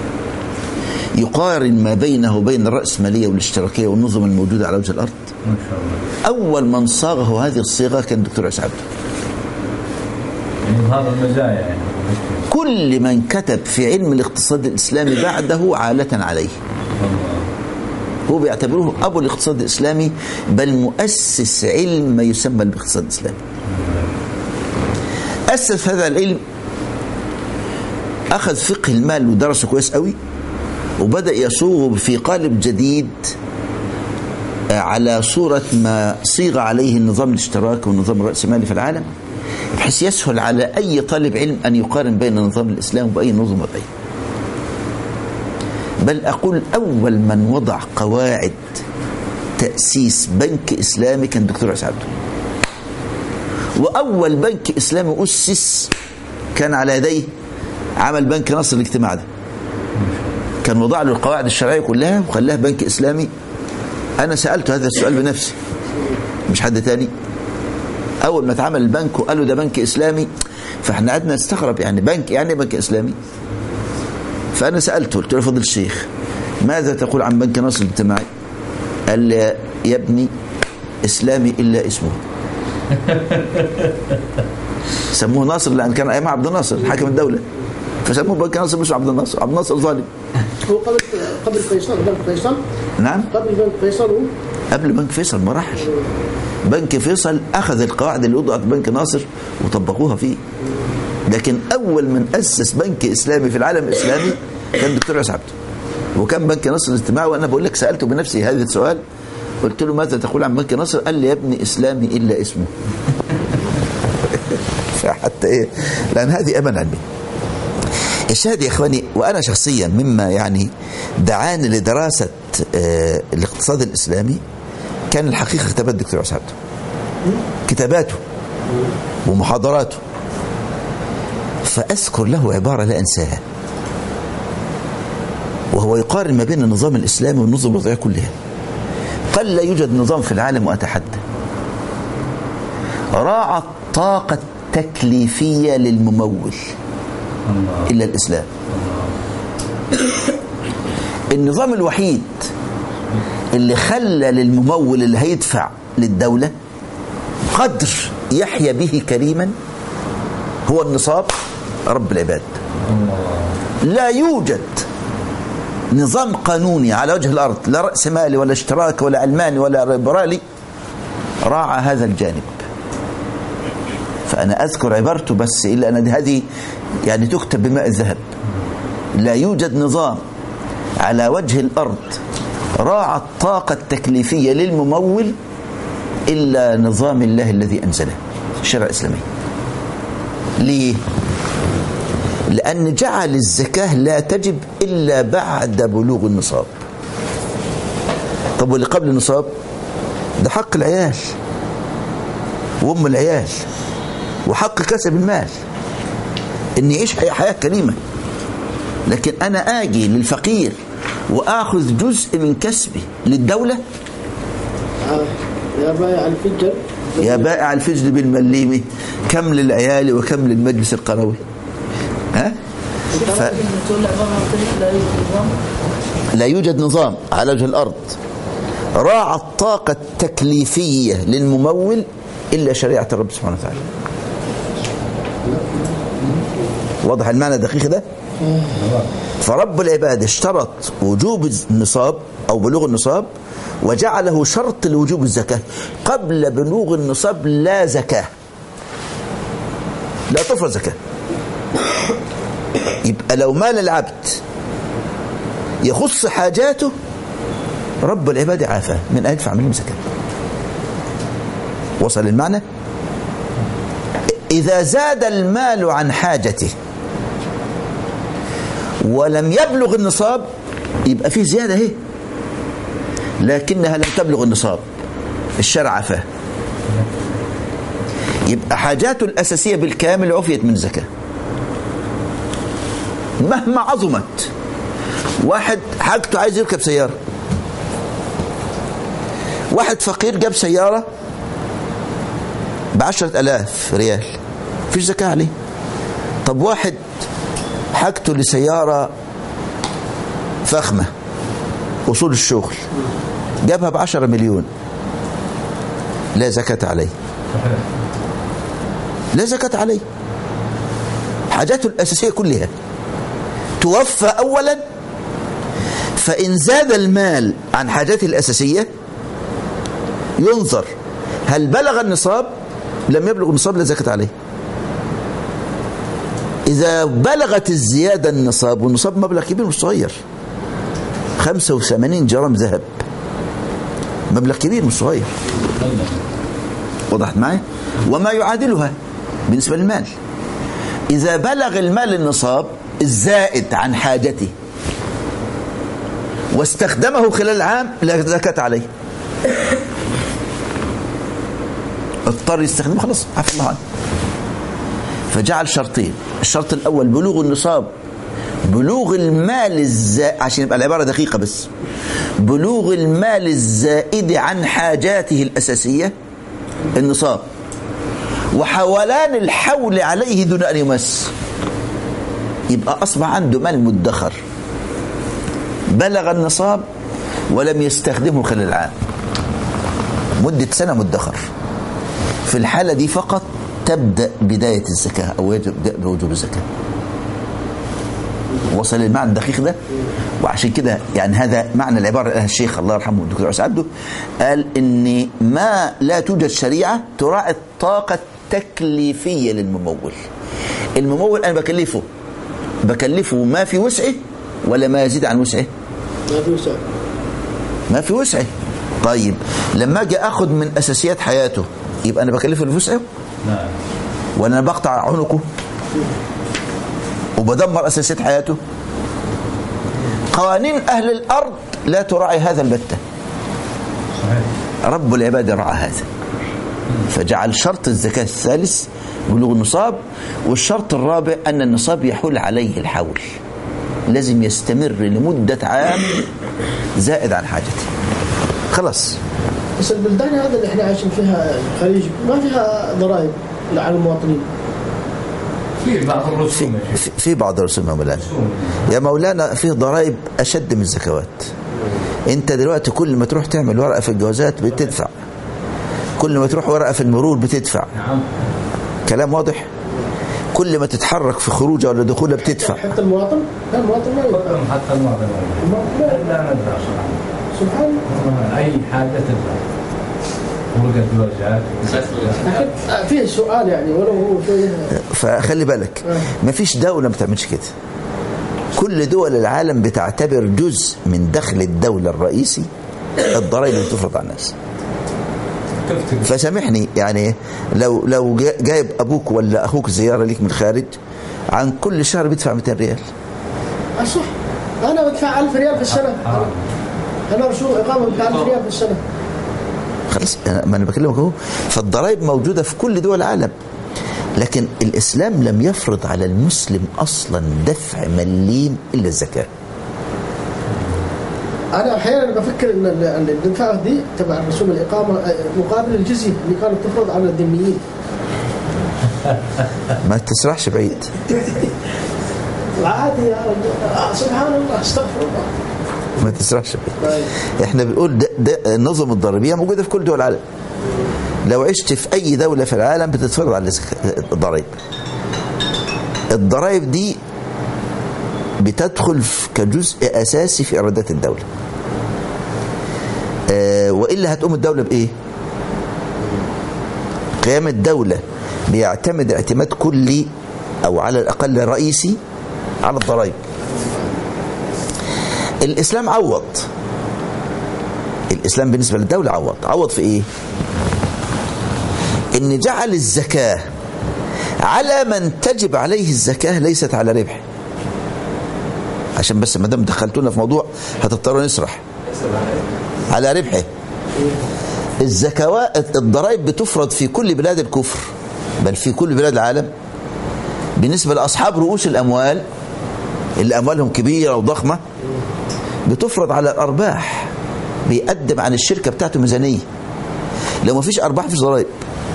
يقارن ما بينه وبين الرأسمالية والاشتراكية والنظم الموجودة على وجه الأرض. ما شاء الله. أول من صاغه هذه الصيغة كان الدكتور عيسى عبده. يعني هذا المزايا يعني. كل من كتب في علم الاقتصاد الإسلامي بعده عالة عليه. هو بيعتبروه أبو الاقتصاد الإسلامي، بل مؤسس علم ما يسمى بالاقتصاد الإسلامي. أسس هذا العلم، أخذ فقه المال ودرسه كويس قوي، وبدأ يصوغه في قالب جديد على صورة ما صيغ عليه النظام الاشتراكي والنظام الرأسمالي في العالم، بحيث يسهل على أي طالب علم أن يقارن بين النظام الإسلامي وبأي نظم بين. بل أقول أول من وضع قواعد تأسيس بنك إسلامي كان الدكتور عيسى عبده. وأول بنك إسلامي أسس كان على يديه عمل بنك نصر الاجتماع ده، كان وضع له القواعد الشرعية كلها وخلاها بنك إسلامي. أنا سألته هذا السؤال بنفسي، مش حد تاني. أول ما اتعمل البنك وقالوا ده بنك إسلامي، فإحنا قعدنا نستغرب، يعني بنك، يعني بنك إسلامي. فأنا سألته، قلت له فضل الشيخ ماذا تقول عن بنك نصر الاجتماعي؟ قال لي يا ابني إسلامي إلا اسمه. سموه ناصر لأن كان أيام عبد الناصر حاكم الدولة، فسموه بنك ناصر مش عبد الناصر. عبد الناصر ظالم. هو قبل فيصل، بنك فيصل. نعم، قبل بنك فيصل. قبل بنك فيصل مراحل. بنك فيصل أخذ القواعد اللي وضعت بنك ناصر وطبقوها فيه، لكن أول من أسس بنك إسلامي في العالم الإسلامي كان الدكتور عيسى عبده. وكان بنك نصر الاجتماعي، وأنا بقول لك سألته بنفسي هذا السؤال، قلت له ماذا تقول عن بنك نصر؟ قال لي يا ابني إسلامي إلا اسمه. فحتى إيه، لأن هذه أمن علمي. الشاهد يا إخواني، وأنا شخصيا مما يعني دعاني لدراسة الاقتصاد الإسلامي كان الحقيقة كتابات الدكتور عيسى عبده، كتاباته ومحاضراته. فأذكر له عبارة لا أنساها، وهو يقارن ما بين النظام الإسلامي والنظم الوضعية كلها. قال لا يوجد نظام في العالم، وأتحدى، راعى الطاقة التكليفية للممول إلا الإسلام. النظام الوحيد اللي خلى للممول اللي هيدفع للدولة قدر يحيا به كريما هو النصاب رب العباد. لا يوجد نظام قانوني على وجه الأرض، لا رأس مالي ولا اشتراك ولا علماني ولا ليبرالي، راعى هذا الجانب. فأنا أذكر عبارته بس، إلا أن هذه يعني تكتب بماء الذهب. لا يوجد نظام على وجه الأرض راعى الطاقة التكليفية للممول إلا نظام الله الذي أنزله، الشرع الإسلامي. ليه؟ لأن جعل الزكاة لا تجب إلا بعد بلوغ النصاب. طب واللي قبل النصاب ده حق العيال وأم العيال، وحق كسب المال، إن يعيش حياة كريمة. لكن أنا آجي للفقير وآخذ جزء من كسبي للدولة. يا بائع الفجل، يا بائع الفجل بالمليمي، كم للعيال وكم للمجلس القروي. ها؟ لا يوجد نظام على وجه الأرض راعى الطاقة التكليفية للممول إلا شريعة الرب سبحانه وتعالى. واضح المعنى الدقيق ده؟ فرب العباد اشترط وجوب النصاب أو بلوغ النصاب وجعله شرط لوجوب الزكاة. قبل بلوغ النصاب لا زكاة، لا تفرض زكاة. يبقى لو مال العبد يخص حاجاته رب العباد عافاه من أن يدفع منهم زكاة. وصل المعنى؟ إذا زاد المال عن حاجته ولم يبلغ النصاب يبقى فيه زيادة اهي، لكنها لم تبلغ النصاب، الشرع عفاه. يبقى حاجاته الأساسية بالكامل عفيت من الزكاة مهما عظمت. واحد حاجته عايز يركب سيارة، واحد فقير جاب سيارة ب10,000 ريال، فيش زكاة عليه. طب واحد حاجته لسيارة فخمة وصول الشغل جابها ب10 مليون، لا زكاة عليه، لا زكاة عليه. حاجاته الأساسية كلها توفى أولا، فإن زاد المال عن حاجاته الأساسية ينظر هل بلغ النصاب، لم يبلغ النصاب لا زكاة عليه. إذا بلغت الزيادة النصاب، والنصاب مبلغ كبير مش صغير، 85 جرام ذهب، مبلغ كبير مش صغير. وضحت معي؟ وما يعادلها بالنسبة للمال. إذا بلغ المال النصاب الزائد عن حاجته واستخدمه خلال العام لا زكاة عليه. اضطر يستخدمه خلاص عفى الله عنه. فجعل شرطين: الشرط الأول بلوغ النصاب، بلوغ المال الزائد، عشان يبقى العبارة دقيقة بس، بلوغ المال الزائد عن حاجاته الأساسية النصاب، وحولان الحول عليه دون أن يمس. يبقى أصبح عنده مال مدخر بلغ النصاب ولم يستخدمه خلال العام، مدة سنة مدخر. في الحالة دي فقط تبدأ بداية الزكاة أو يبدأ بوجوب الزكاة. وصل المعنى الدقيق ده؟ وعشان كده يعني هذا معنى العبارة اللي الشيخ الله يرحمه الدكتور عيسى عبده قال إن ما لا توجد شريعة تراعي الطاقة التكليفية للممول. الممول أنا بكلفه ما في وسعه ولا ما يزيد عن وسعه؟ ما في وسعه. ما في وسعه. طيب لما أجي أخذ من أساسيات حياته يبقى أنا بكلفه اللي في وسعه؟ نعم. ولا أنا بقطع عنقه وبدمر أساسيات حياته؟ قوانين أهل الأرض لا تراعي هذا البتة. صحيح. رب العباد رعى هذا، فجعل شرط الزكاة الثالث بلوغ النصاب، والشرط الرابع أن النصاب يحول عليه الحول، لازم يستمر لمدة عام زائد عن حاجته. خلاص. بس البلدان هذا اللي احنا عايشين فيها الخليج ما فيها ضرائب على المواطنين. في بعض الرسوم في بعض الرسوم يا مولانا. يا مولانا فيه ضرائب أشد من الزكوات. أنت دلوقتي كل ما تروح تعمل ورقة في الجوازات بتدفع، كل ما تروح ورقة في المرور بتدفع. نعم. كلام واضح؟ كل ما تتحرك في خروجه ولا دخوله بتدفع. حتى المواطن؟ لا المواطن ما يدفع. حتى المواطن لا ندفع صراحة. سبحان الله. أي حاجة تدفع. ورقة جوازات. لكن فيه سؤال يعني ولو هو شوية. فخلي بالك ما فيش دولة ما بتعملش كده. كل دول العالم بتعتبر جزء من دخل الدولة الرئيسي الضرائب اللي تفرض على الناس. فسامحني يعني لو جايب أبوك ولا أخوك زيارة ليك من الخارج عن كل شهر بيدفع 200 ريال. صح. أنا بدفع 1000 ريال في السنة. أنا رسول إقامة بدفع 1000 ريال في السنة. خلاص ما أنا بكلمك أهو. فالضرائب موجودة في كل دول العالم، لكن الإسلام لم يفرض على المسلم أصلا دفع مليم إلا الزكاة. أنا أحيانا بفكر إن الدفعة دي تبع رسوم الإقامة مقابل الجزية اللي كانت تفرض على الذميين. ما تسرحش بعيد. عادي سبحان الله استغفر الله. ما تسرحش بيه. احنا بنقول ده النظم الضريبيه موجوده في كل دول العالم. لو عشت في اي دوله في العالم بتتفرض على الضرائب. الضرائب دي بتدخل كجزء اساسي في ايرادات الدوله. والا هتقوم الدوله بايه؟ قيام الدوله بيعتمد اعتماد كلي او على الاقل رئيسي على الضرائب. الاسلام عوض. الاسلام بالنسبه للدوله عوض في ايه؟ ان جعل الزكاه على من تجب عليه الزكاه ليست على ربحه. عشان بس ما دام دخلتونا في موضوع هتضطروا نسرح. على ربحه. الزكوات الضرائب بتفرض في كل بلاد الكفر، بل في كل بلاد العالم، بالنسبه لاصحاب رؤوس الاموال اللي اموالهم كبيره وضخمه، بتفرض على الارباح. بيقدم عن الشركه بتاعته ميزانيه. لو ما فيش ارباح في ضرائب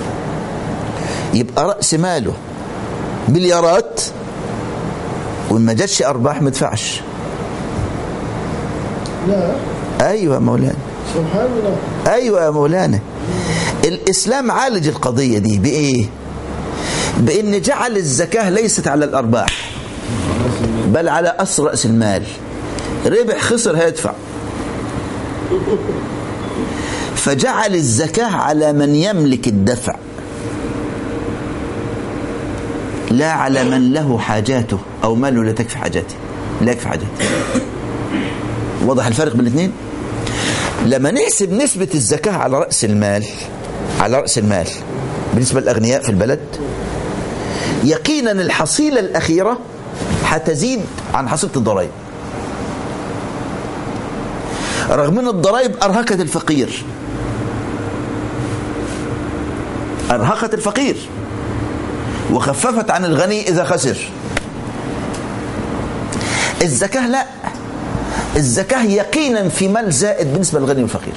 يبقى راس ماله مليارات وان ما جاتش ارباح ما يدفعش. لا ايوه يا مولانا، سبحان الله. ايوه يا مولانا. الاسلام عالج القضيه دي بايه؟ بان جعل الزكاه ليست على الارباح بل على راس المال. ربح خسر هيدفع. فجعل الزكاه على من يملك الدفع لا على من له حاجاته او ماله لا تكفي حاجاته. لا يكفي حاجاته. واضح الفرق بين الاثنين؟ لما نحسب نسبة الزكاة على رأس المال بالنسبة للأغنياء في البلد، يقينا الحصيلة الأخيرة هتزيد عن حصيلة الضرائب، رغم ان الضرائب أرهقت الفقير وخففت عن الغني إذا خسر. الزكاة لا، الزكاة يقينا في مال زائد بالنسبة للغني والفقير،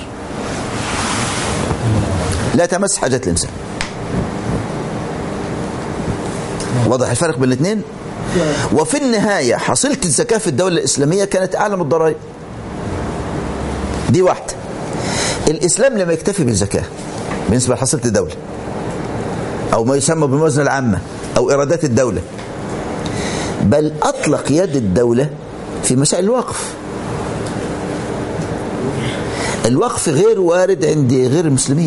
لا تمس حاجة الإنسان. واضح الفرق بين الاثنين؟ وفي النهاية حصيلة الزكاة في الدولة الإسلامية كانت أعلى من الضرائب. دي واحدة. الإسلام لما يكتفي بالزكاة بالنسبة لحصيلة الدولة أو ما يسمى بالموازنة العامة أو إيرادات الدولة، بل أطلق يد الدولة في مسائل الوقف. الوقف غير وارد عند غير المسلمين.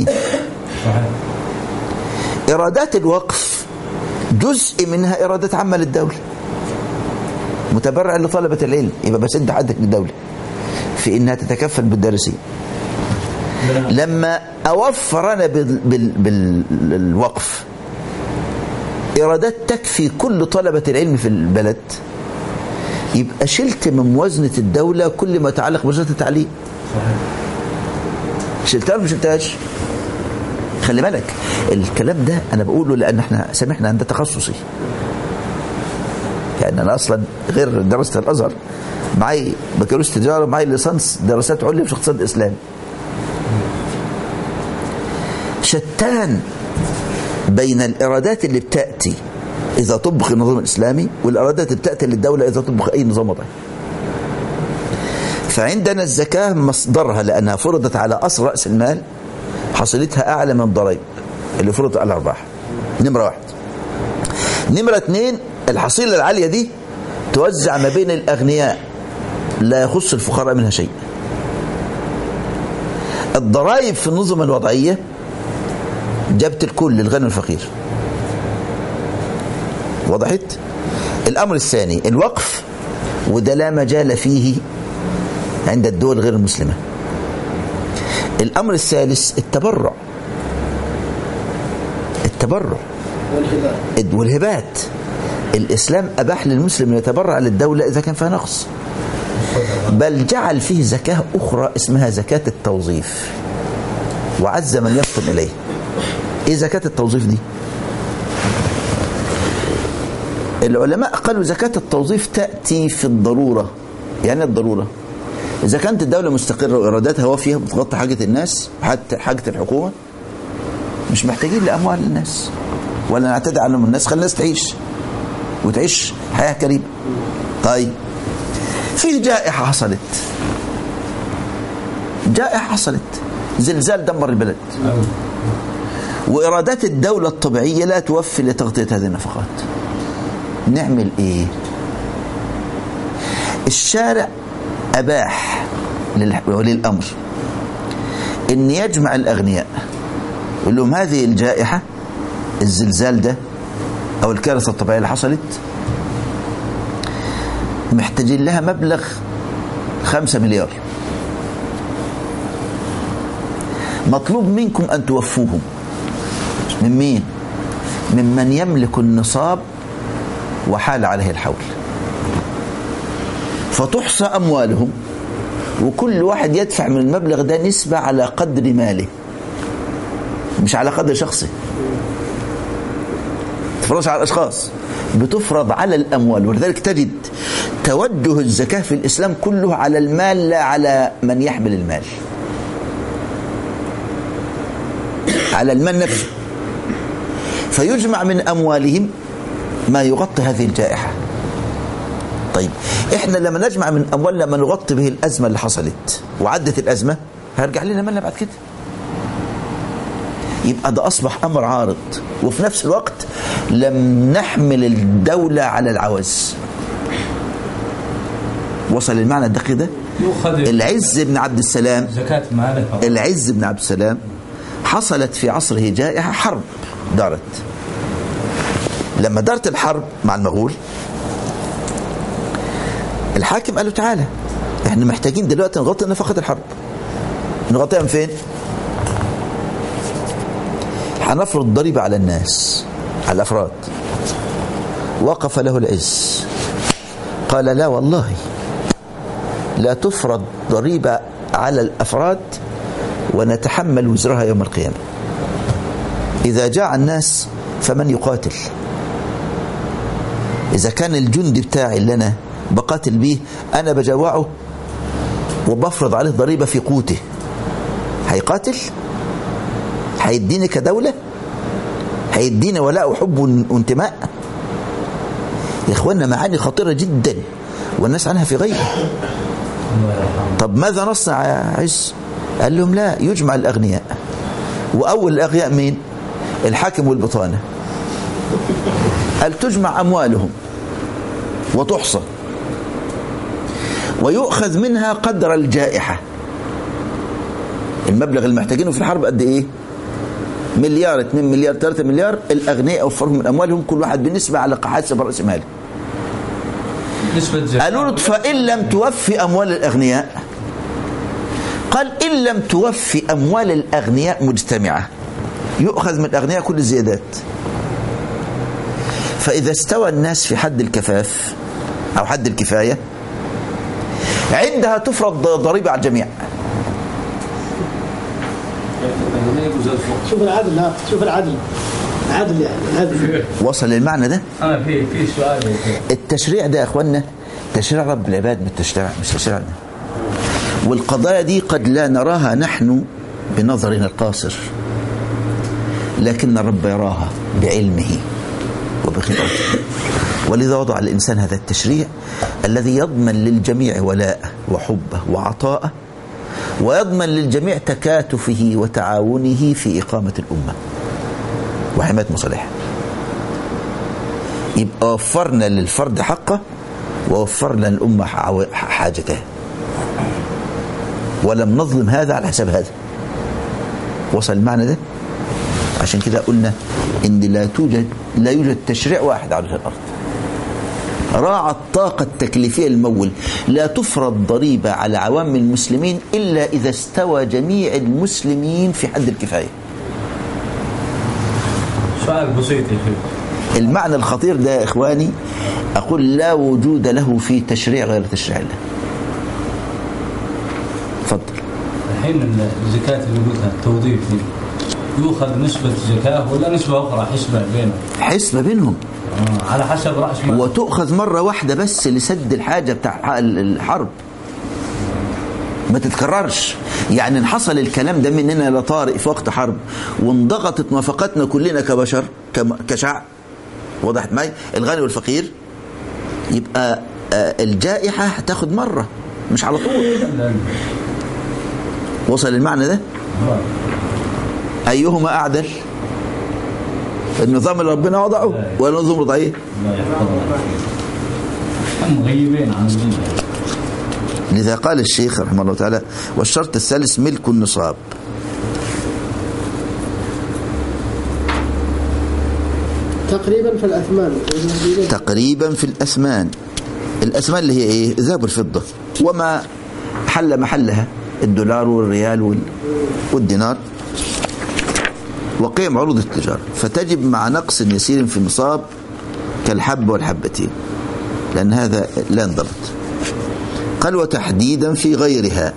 إيرادات الوقف جزء منها إيرادات عامة للدولة، متبرع لطلبة العلم، يبقى بسد حدك للدولة في إنها تتكفل بالدارسين. لما أوفر أنا بالوقف إيرادات تكفي كل طلبة العلم في البلد، يبقى شلت من موازنة الدولة كل ما يتعلق بوزارة التعليم. شلتها ولا ما شلتهاش؟ خلي بالك الكلام ده أنا بقوله لأن احنا سامحنا عند تخصصي، يعني أنا أصلا غير درست الأزهر، معي بكالوريوس تجارة ومعي ليسانس دراسات عليا في اقتصاد الإسلام. شتان بين الإيرادات اللي بتأتي إذا طبق النظام الإسلامي والإيرادات اللي بتأتي للدولة إذا طبق أي نظام وضعي. فعندنا الزكاة مصدرها لأنها فرضت على أصل رأس المال حصيلتها أعلى من الضرائب اللي فرضت على الأرباح. نمرة واحد. نمرة اثنين، الحصيلة العالية دي توزع ما بين الأغنياء لا يخص الفقراء منها شيء. الضرائب في النظم الوضعية جابت الكل للغني والفقير. وضحت؟ الأمر الثاني الوقف، وده لا مجال فيه عند الدول غير المسلمة. الأمر الثالث التبرع والهبات. الإسلام أباح للمسلم يتبرع للدولة إذا كان فيها نقص، بل جعل فيه زكاة أخرى اسمها زكاة التوظيف، وعز من يفطن إليه. إيه زكاة التوظيف دي؟ العلماء قالوا زكاة التوظيف تأتي في الضرورة. يعني الضرورة إذا كانت الدولة مستقرة وإيراداتها وافية بتغطي حاجة الناس حتى حاجة الحكومة، مش محتاجين لأموال الناس ولا نعتدي على الناس، خلي الناس تعيش. وتعيش حياة كريمة. طيب في جائحة حصلت، زلزال دمر البلد، وإيرادات الدولة الطبيعية لا توفي لتغطية هذه النفقات، نعمل إيه؟ الشارع أباح لولي الأمر إن يجمع الأغنياء يقول لهم هذه الجائحة، الزلزال ده أو الكارثة الطبيعية اللي حصلت محتاجين لها مبلغ 5 مليار، مطلوب منكم أن توفوهم. من مين؟ ممن يملك النصاب وحال عليه الحول. فتحصى أموالهم، وكل واحد يدفع من المبلغ ده نسبة على قدر ماله، مش على قدر شخصي. تفرضش على الأشخاص، بتفرض على الأموال. ولذلك تجد توجه الزكاة في الإسلام كله على المال لا على من يحمل المال، على المال نفسه. فيجمع من أموالهم ما يغطي هذه الجائحة. طيب إحنا لما نجمع من أموالنا ما نغطي به الأزمة اللي حصلت وعدت الأزمة، هرجع لنا مالنا بعد كده. يبقى ده أصبح أمر عارض، وفي نفس الوقت لم نحمل الدولة على العوز. وصل المعنى الدقيق ده؟ العز بن عبد السلام، العز بن عبد السلام حصلت في عصره جائحة، حرب دارت. لما دارت الحرب مع المغول، الحاكم قال له تعالى احنا محتاجين دلوقتي نغطي نفقة الحرب. نغطيها من فين؟ هنفرض ضريبة على الناس، على الأفراد. وقف له العز قال لا والله لا تفرض ضريبة على الأفراد ونتحمل وزرها يوم القيامة. إذا جاع الناس فمن يقاتل؟ إذا كان الجندي بتاعي اللي أنا بقاتل به أنا بجوعه وبفرض عليه ضريبة في قوته، هيقاتل؟ هيديني كدولة؟ هيديني ولاء وحب وانتماء؟ يا إخواننا معاني خطيرة جدا والناس عنها في غيره. طب ماذا نصنع يا عز؟ قال لهم لا، يجمع الأغنياء. وأول الأغنياء مين؟ الحاكم والبطانة. قال تجمع أموالهم وتحصى ويؤخذ منها قدر الجائحة. المبلغ المحتاجينه في الحرب قد إيه؟ مليار، 2 مليار، 3 مليار. الأغنياء أوفرهم من أموالهم كل واحد بالنسبة على حسب رأس ماله. قالوا له فإن لم توفي أموال الأغنياء، قال إن لم توفي أموال الأغنياء مجتمعة يؤخذ من الأغنياء كل الزيادات. فإذا استوى الناس في حد الكفاف أو حد الكفاية عندها تفرض ضريبة على الجميع. شوف العدل، لا شوف العدل، عدل يعني العدل. وصل للمعنى ده؟ في سؤال. التشريع ده يا اخوانا تشريع رب العباد، مش تشريعنا. والقضايا دي قد لا نراها نحن بنظرنا القاصر، لكن الرب يراها بعلمه وبخبرته. ولذا وضع الإنسان هذا التشريع الذي يضمن للجميع ولاءه وحبه وعطاءه، ويضمن للجميع تكاتفه وتعاونه في إقامة الأمة وحماية مصالحها. يبقى وفرنا للفرد حقه ووفرنا للأمة حاجتها، ولم نظلم هذا على حساب هذا. وصل المعنى ده؟ عشان كده قلنا إن لا يوجد تشريع واحد على الأرض راعى الطاقة التكليفية المول. لا تفرض ضريبة على عوام المسلمين إلا إذا استوى جميع المسلمين في حد الكفاية. سؤال بسيط يا شيخ. المعنى الخطير ده يا إخواني أقول لا وجود له في تشريع غير تشريع الله. تفضل. الحين الزكاة اللي قلتها التوظيف دي يؤخذ نسبة زكاة ولا نسبة أخرى حسبة بينهم؟ حسبة بينهم على حسب رأس مال، وتؤخذ مرة واحدة بس لسد الحاجة بتاع الحرب، ما تتكررش. يعني حصل الكلام ده مننا لطارئ في وقت حرب وانضغطت نفقاتنا كلنا كبشر كشعب، وضحت معي؟ الغني والفقير يبقى الجائحة هتاخد مرة مش على طول. وصل المعنى ده؟ أيهما أعدل؟ النظام اللي ربنا وضعه ولا نظام وضعيه؟ مغيبين عن الدنيا. لذا قال الشيخ رحمه الله تعالى: والشرط الثالث ملك النصاب. تقريبا في الأثمان. تقريبا في الأثمان. الأثمان اللي هي إيه؟ الذهب والفضة وما حل محلها، الدولار والريال والدينار، وقيم عروض التجارة، فتجب مع نقص يسير في النصاب كالحب والحبتين، لأن هذا لا انضبط. قال: وتحديدا في غيرها.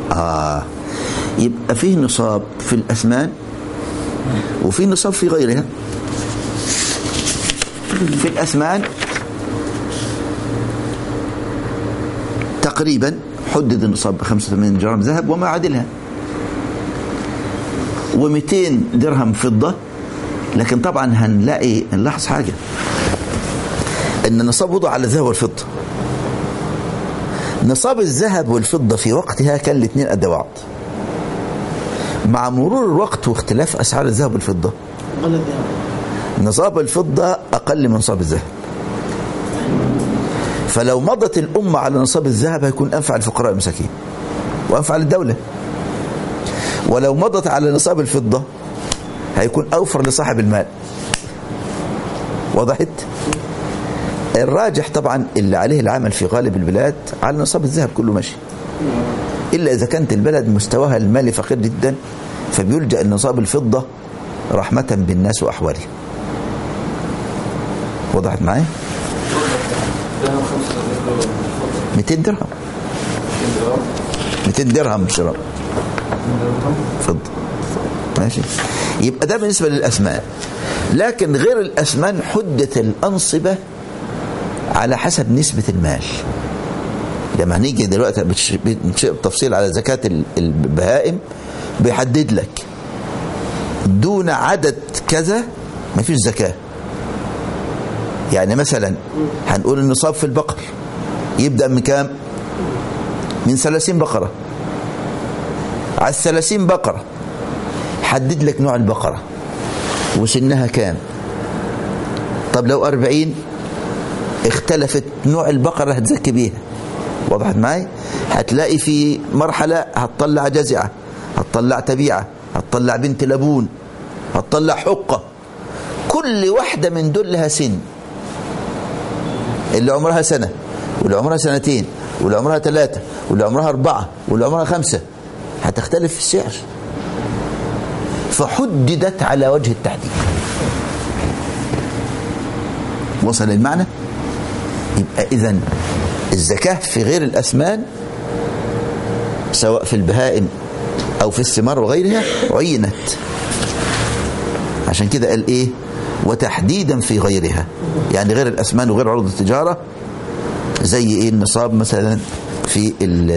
يبقى فيه نصاب في الأثمان وفيه نصاب في غيرها. في الأثمان تقريبا حدد النصاب ب85 جرام ذهب وما عادلها، و200 درهم فضة. لكن طبعا نلاحظ حاجة، ان النصاب وضع على الذهب والفضة. نصاب الذهب والفضة في وقتها كان الاثنين قد بعض. مع مرور الوقت واختلاف اسعار الذهب والفضة نصاب الفضة اقل من نصاب الذهب، فلو مضت الامة على نصاب الذهب هيكون انفع للفقراء المساكين وانفع للدولة، ولو مضت على نصاب الفضة هيكون اوفر لصاحب المال. وضحت؟ الراجح طبعا اللي عليه العمل في غالب البلاد على نصاب الذهب كله ماشي، إلا إذا كانت البلد مستواها المالي فقير جدا فبيلجأ لنصاب الفضة رحمة بالناس وأحوالهم. وضحت معي؟ 200 درهم 200 درهم شراء فضة ماشي. يبقى ده بالنسبة للأثمان. لكن غير الأثمان حدت الأنصبة على حسب نسبة المال. لما هنيجي دلوقتي بالتفصيل على زكاة البهائم بيحدد لك دون عدد كذا ما فيش زكاة. يعني مثلا هنقول النصاب في البقر يبدأ من كام؟ من 30 بقرة. على 30 بقرة حدد لك نوع البقرة وسنها كام. طب لو 40 اختلفت نوع البقرة هتزكي بيها. وضحت معي؟ هتلاقي في مرحلة هتطلع جزعة، هتطلع تبيعة، هتطلع بنت لبون، هتطلع حقة. كل واحدة من دول لها سن، اللي عمرها سنة واللي عمرها سنتين واللي عمرها 3 واللي عمرها 4 واللي عمرها 5 هتختلف في السعر، فحددت على وجه التحديد. وصل المعنى؟ يبقى إذن الزكاة في غير الأثمان سواء في البهائم أو في الثمار وغيرها عينت. عشان كده قال إيه؟ وتحديدا في غيرها، يعني غير الأثمان وغير عروض التجارة. زي إيه؟ النصاب مثلا في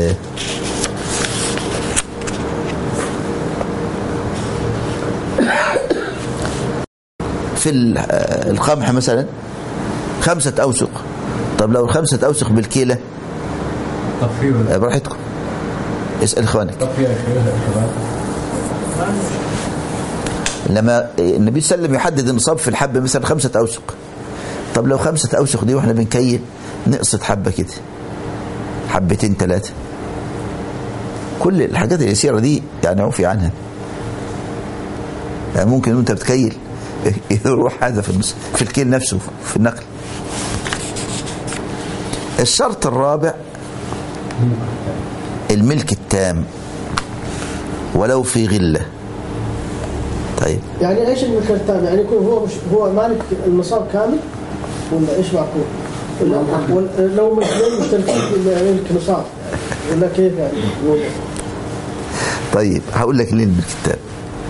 القمح مثلا 5 أوسق. طب لو 5 أوسق بالكيلة براحتكم، اسأل إخوانك. لما النبي صلى الله عليه وسلم يحدد النصاب في الحب مثلا 5 أوسق. طب لو 5 أوسق دي واحنا بنكيل نقصد حبة كده، 2 3، كل الحاجات اليسيرة دي يعني عفي عنها. يعني ممكن وانت بتكيل يروح هذا في الكيل نفسه في النقل. الشرط الرابع الملك التام ولو في غلة. طيب يعني ايش الملك التام؟ يعني يكون هو مالك النصاب كامل ولا ايش معقول؟ لو مشتركين ملك نصاب ولا كيف يعني؟ طيب هقول لك ليه الملك التام.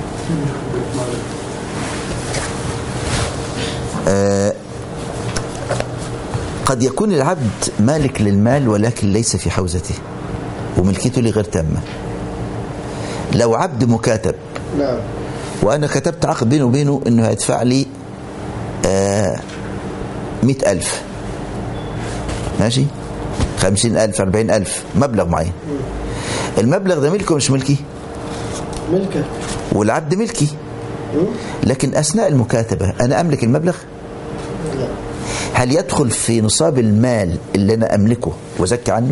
قد يكون العبد مالك للمال ولكن ليس في حوزته وملكته لغير تامة. لو عبد مكاتب وأنا كتبت عقد بينه وبينه إنه هيدفع لي 100,000 ماشي، 50,000 40,000 مبلغ معين. المبلغ ده ملكه مش ملكي؟ ملكه. والعبد ملكي، لكن أثناء المكاتبة أنا أملك المبلغ؟ لا. هل يدخل في نصاب المال اللي أنا أملكه وزكي عنه؟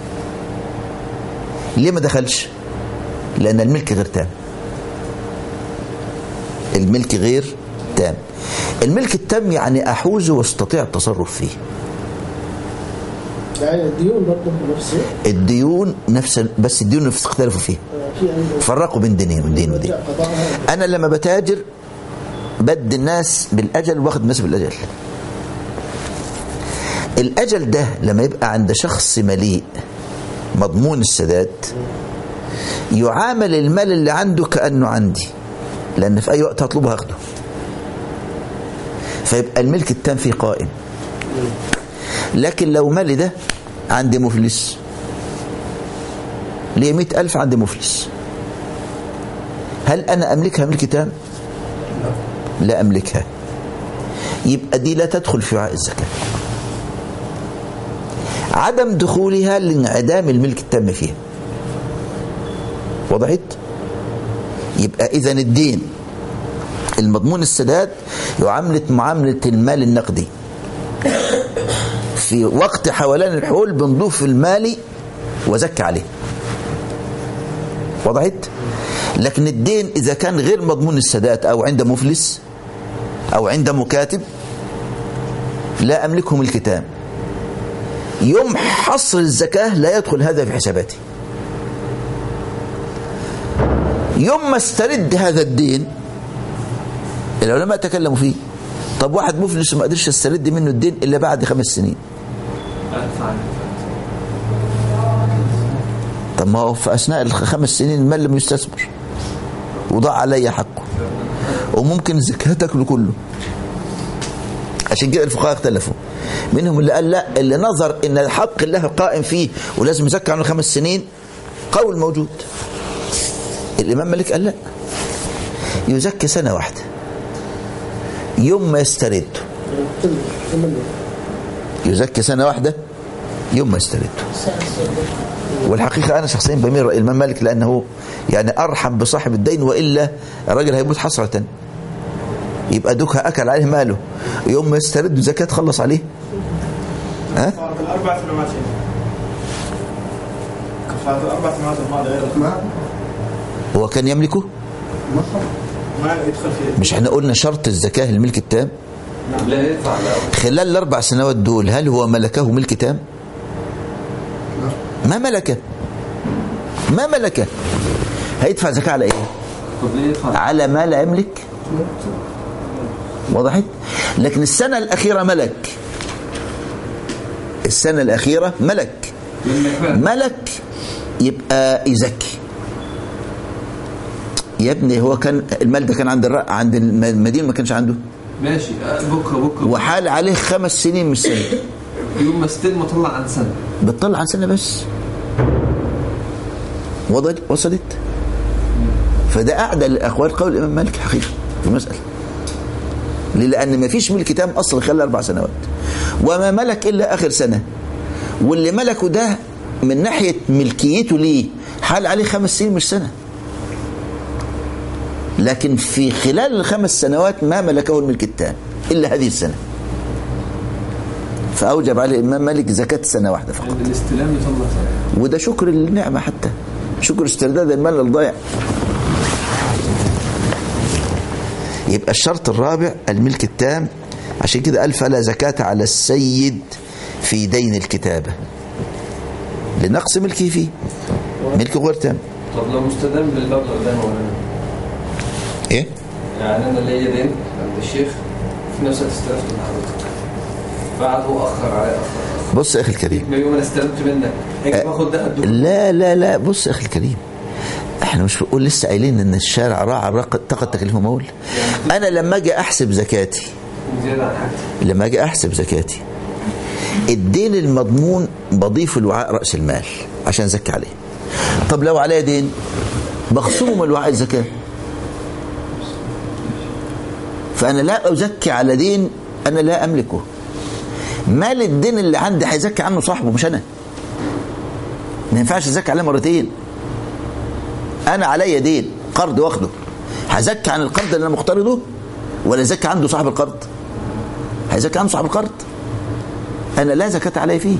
ليه ما دخلش؟ لأن الملك غير تام. الملك غير تام. الملك التام يعني أحوزه واستطيع التصرف فيه. يعني الديون برضه نفسه. الديون نفس، بس الديون اختلفوا فيها. فرقوا بين دينين ودين ودين. أنا لما بتاجر بدي الناس بالأجل واخد الناس بالأجل. الأجل ده لما يبقى عند شخص مليء مضمون السداد يعامل المال اللي عنده كأنه عندي، لأن في أي وقت هطلبه هاخده، فيبقى الملك التام فيه قائم. لكن لو مالي ده عندي مفلس، ليه 100,000 عندي مفلس، هل أنا أملكها ملك تام؟ لا أملكها. يبقى دي لا تدخل في وعاء الزكاة. عدم دخولها لانعدام الملك التام فيها. وضحت؟ يبقى إذن الدين المضمون السداد معاملة المال النقدي. في وقت حولان الحول بنضيف المالي وزكي عليه. وضحت؟ لكن الدين إذا كان غير مضمون السداد أو عند مفلس أو عند مكاتب لا أملكه ملك تام. يوم حصر الزكاة لا يدخل هذا في حساباتي. يوم ما استرد هذا الدين، العلماء تكلموا فيه. طب واحد مفلس وما قدرش يسترد منه الدين إلا بعد 5 سنين. طب ما هو في أثناء ال5 سنين المال لم يستثمر وضاع علي حقه، وممكن الزكاة تاكله كله. عشان كده الفقهاء اختلفوا، منهم اللي قال لا، اللي نظر ان الحق الله قائم فيه ولازم يزكى عنه 5 سنين، قول موجود. الإمام مالك قال لا، يزكي سنة واحدة يوم ما يسترد. يزكي سنة واحدة يوم ما يسترد. والحقيقة أنا شخصيا بميل رأي الإمام مالك، لأنه يعني أرحم بصاحب الدين، وإلا الراجل هيموت حسرة، يبقى دوكها أكل عليه ماله، يوم ما يسترد زكاة تخلص عليه. ها؟ كفارة ال4 سنوات. كفارة ال4 سنوات الماضي غير الخمار. هو كان يملكه؟ ما يدخل فيه. مش احنا قلنا شرط الزكاة الملك التام؟ لا يدفع. خلال ال4 سنوات دول هل هو ملكه ملك تام؟ ما ملكه. ما ملكه. هيدفع زكاة على ايه؟ على ما لا يملك. وضحت؟ لكن السنة الأخيرة ملك. السنة الأخيرة ملك. ملك يبقى يزكي. يا ابني هو كان المال ده كان عند المدينة، ما كانش عنده. ماشي بكره وحال عليه 5 سنين مش سنة. يوم ما استلم طلع عن سنة. بتطلع عن سنة بس. وصلت؟ فده أعدل الأقوال قول الإمام مالك حقيقة في المسألة. لأن ما فيش ملك تام أصلا خلال 4 سنوات، وما ملك إلا آخر سنة، واللي ملكه ده من ناحية ملكيته ليه حال عليه 5 سنين مش سنة. لكن في خلال ال5 سنوات ما ملكه الملك التام إلا هذه السنة، فأوجب عليه الإمام مالك زكاة سنة واحدة فقط. عند الاستلام يطلع سنة. وده شكر النعمة، حتى شكر استرداد المال الضائع. يبقى الشرط الرابع الملك التام. عشان كده قال فلا زكاة على السيد في دين الكتابة لنقص ملكه فيه، ملكه غير تام. طب لو مستدام بالمبلغ ده هو ايه؟ يعني انا ليا دين عند الشيخ في نفس استلفت من حضرتك، بعد هو اخر علي بص يا اخي الكريم، يوم انا استلمت منك هيك باخد ده لا لا لا. بص يا اخي الكريم، احنا مش بنقول لسه قايلين ان الشارع راعى طاقة تكليف مول. انا لما اجي احسب زكاتي، لما اجي احسب زكاتي الدين المضمون بضيف الوعاء رأس المال عشان زكي عليه. طب لو عليه دين بخصمه من الوعاء الزكاة، فأنا لا أزكي على دين أنا لا أملكه. مال الدين اللي عندي هيزكي عنه صاحبه مش انا. ما ينفعش ازكي عليه مرتين. انا عليا دين قرض واخده، هزكي عن القرض اللي انا مقترضه ولا ازكي عنده صاحب القرض؟ هيزكي عنه صاحب القرض. انا لا زكاة علي فيه.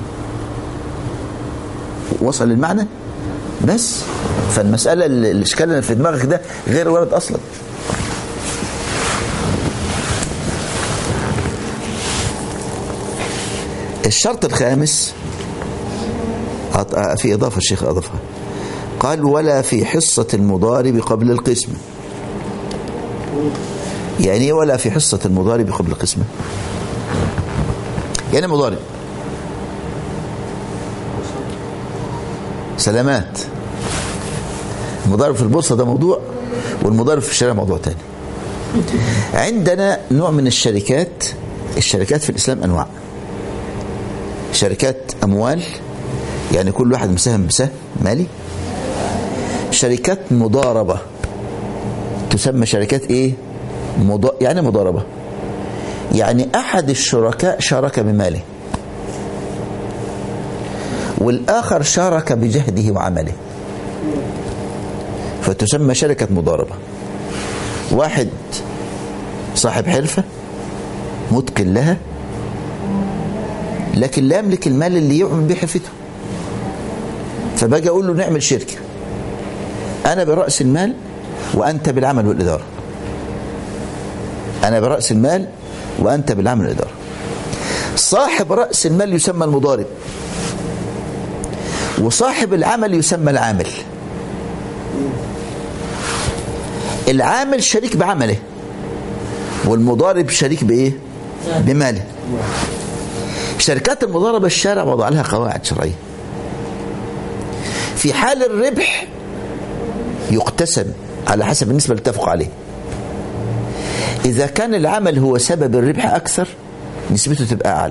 وصل المعنى؟ بس فالمسألة الاشكال اللي في دماغك ده غير وارد اصلا. الشرط الخامس في إضافة الشيخ أضافها، قال ولا في حصة المضارب قبل القسمة. يعني ولا في حصة المضارب قبل القسمة؟ يعني مضارب سلامات. المضارب في البورصة ده موضوع، والمضارب في الشارع موضوع تاني. عندنا نوع من الشركات في الإسلام أنواع. شركات أموال، يعني كل واحد مساهم بسهم مالي. شركات مضاربة تسمى شركات ايه؟ يعني مضاربة، يعني أحد الشركاء شارك بماله والآخر شارك بجهده وعمله، فتسمى شركة مضاربة. واحد صاحب حرفة متقن لها لكن لا يملك المال اللي يعمل به حرفته، فباجي اقول له نعمل شركه، انا برأس المال وانت بالعمل والاداره. انا برأس المال وانت بالعمل والاداره. صاحب رأس المال يسمى المضارب، وصاحب العمل يسمى العامل. العامل شريك بعمله والمضارب شريك بايه؟ بماله. شركات المضاربة الشارع وضع لها قواعد شرعية. في حال الربح يقتسم على حسب النسبة اللي اتفقوا عليه. إذا كان العمل هو سبب الربح أكثر نسبته تبقى أعلى.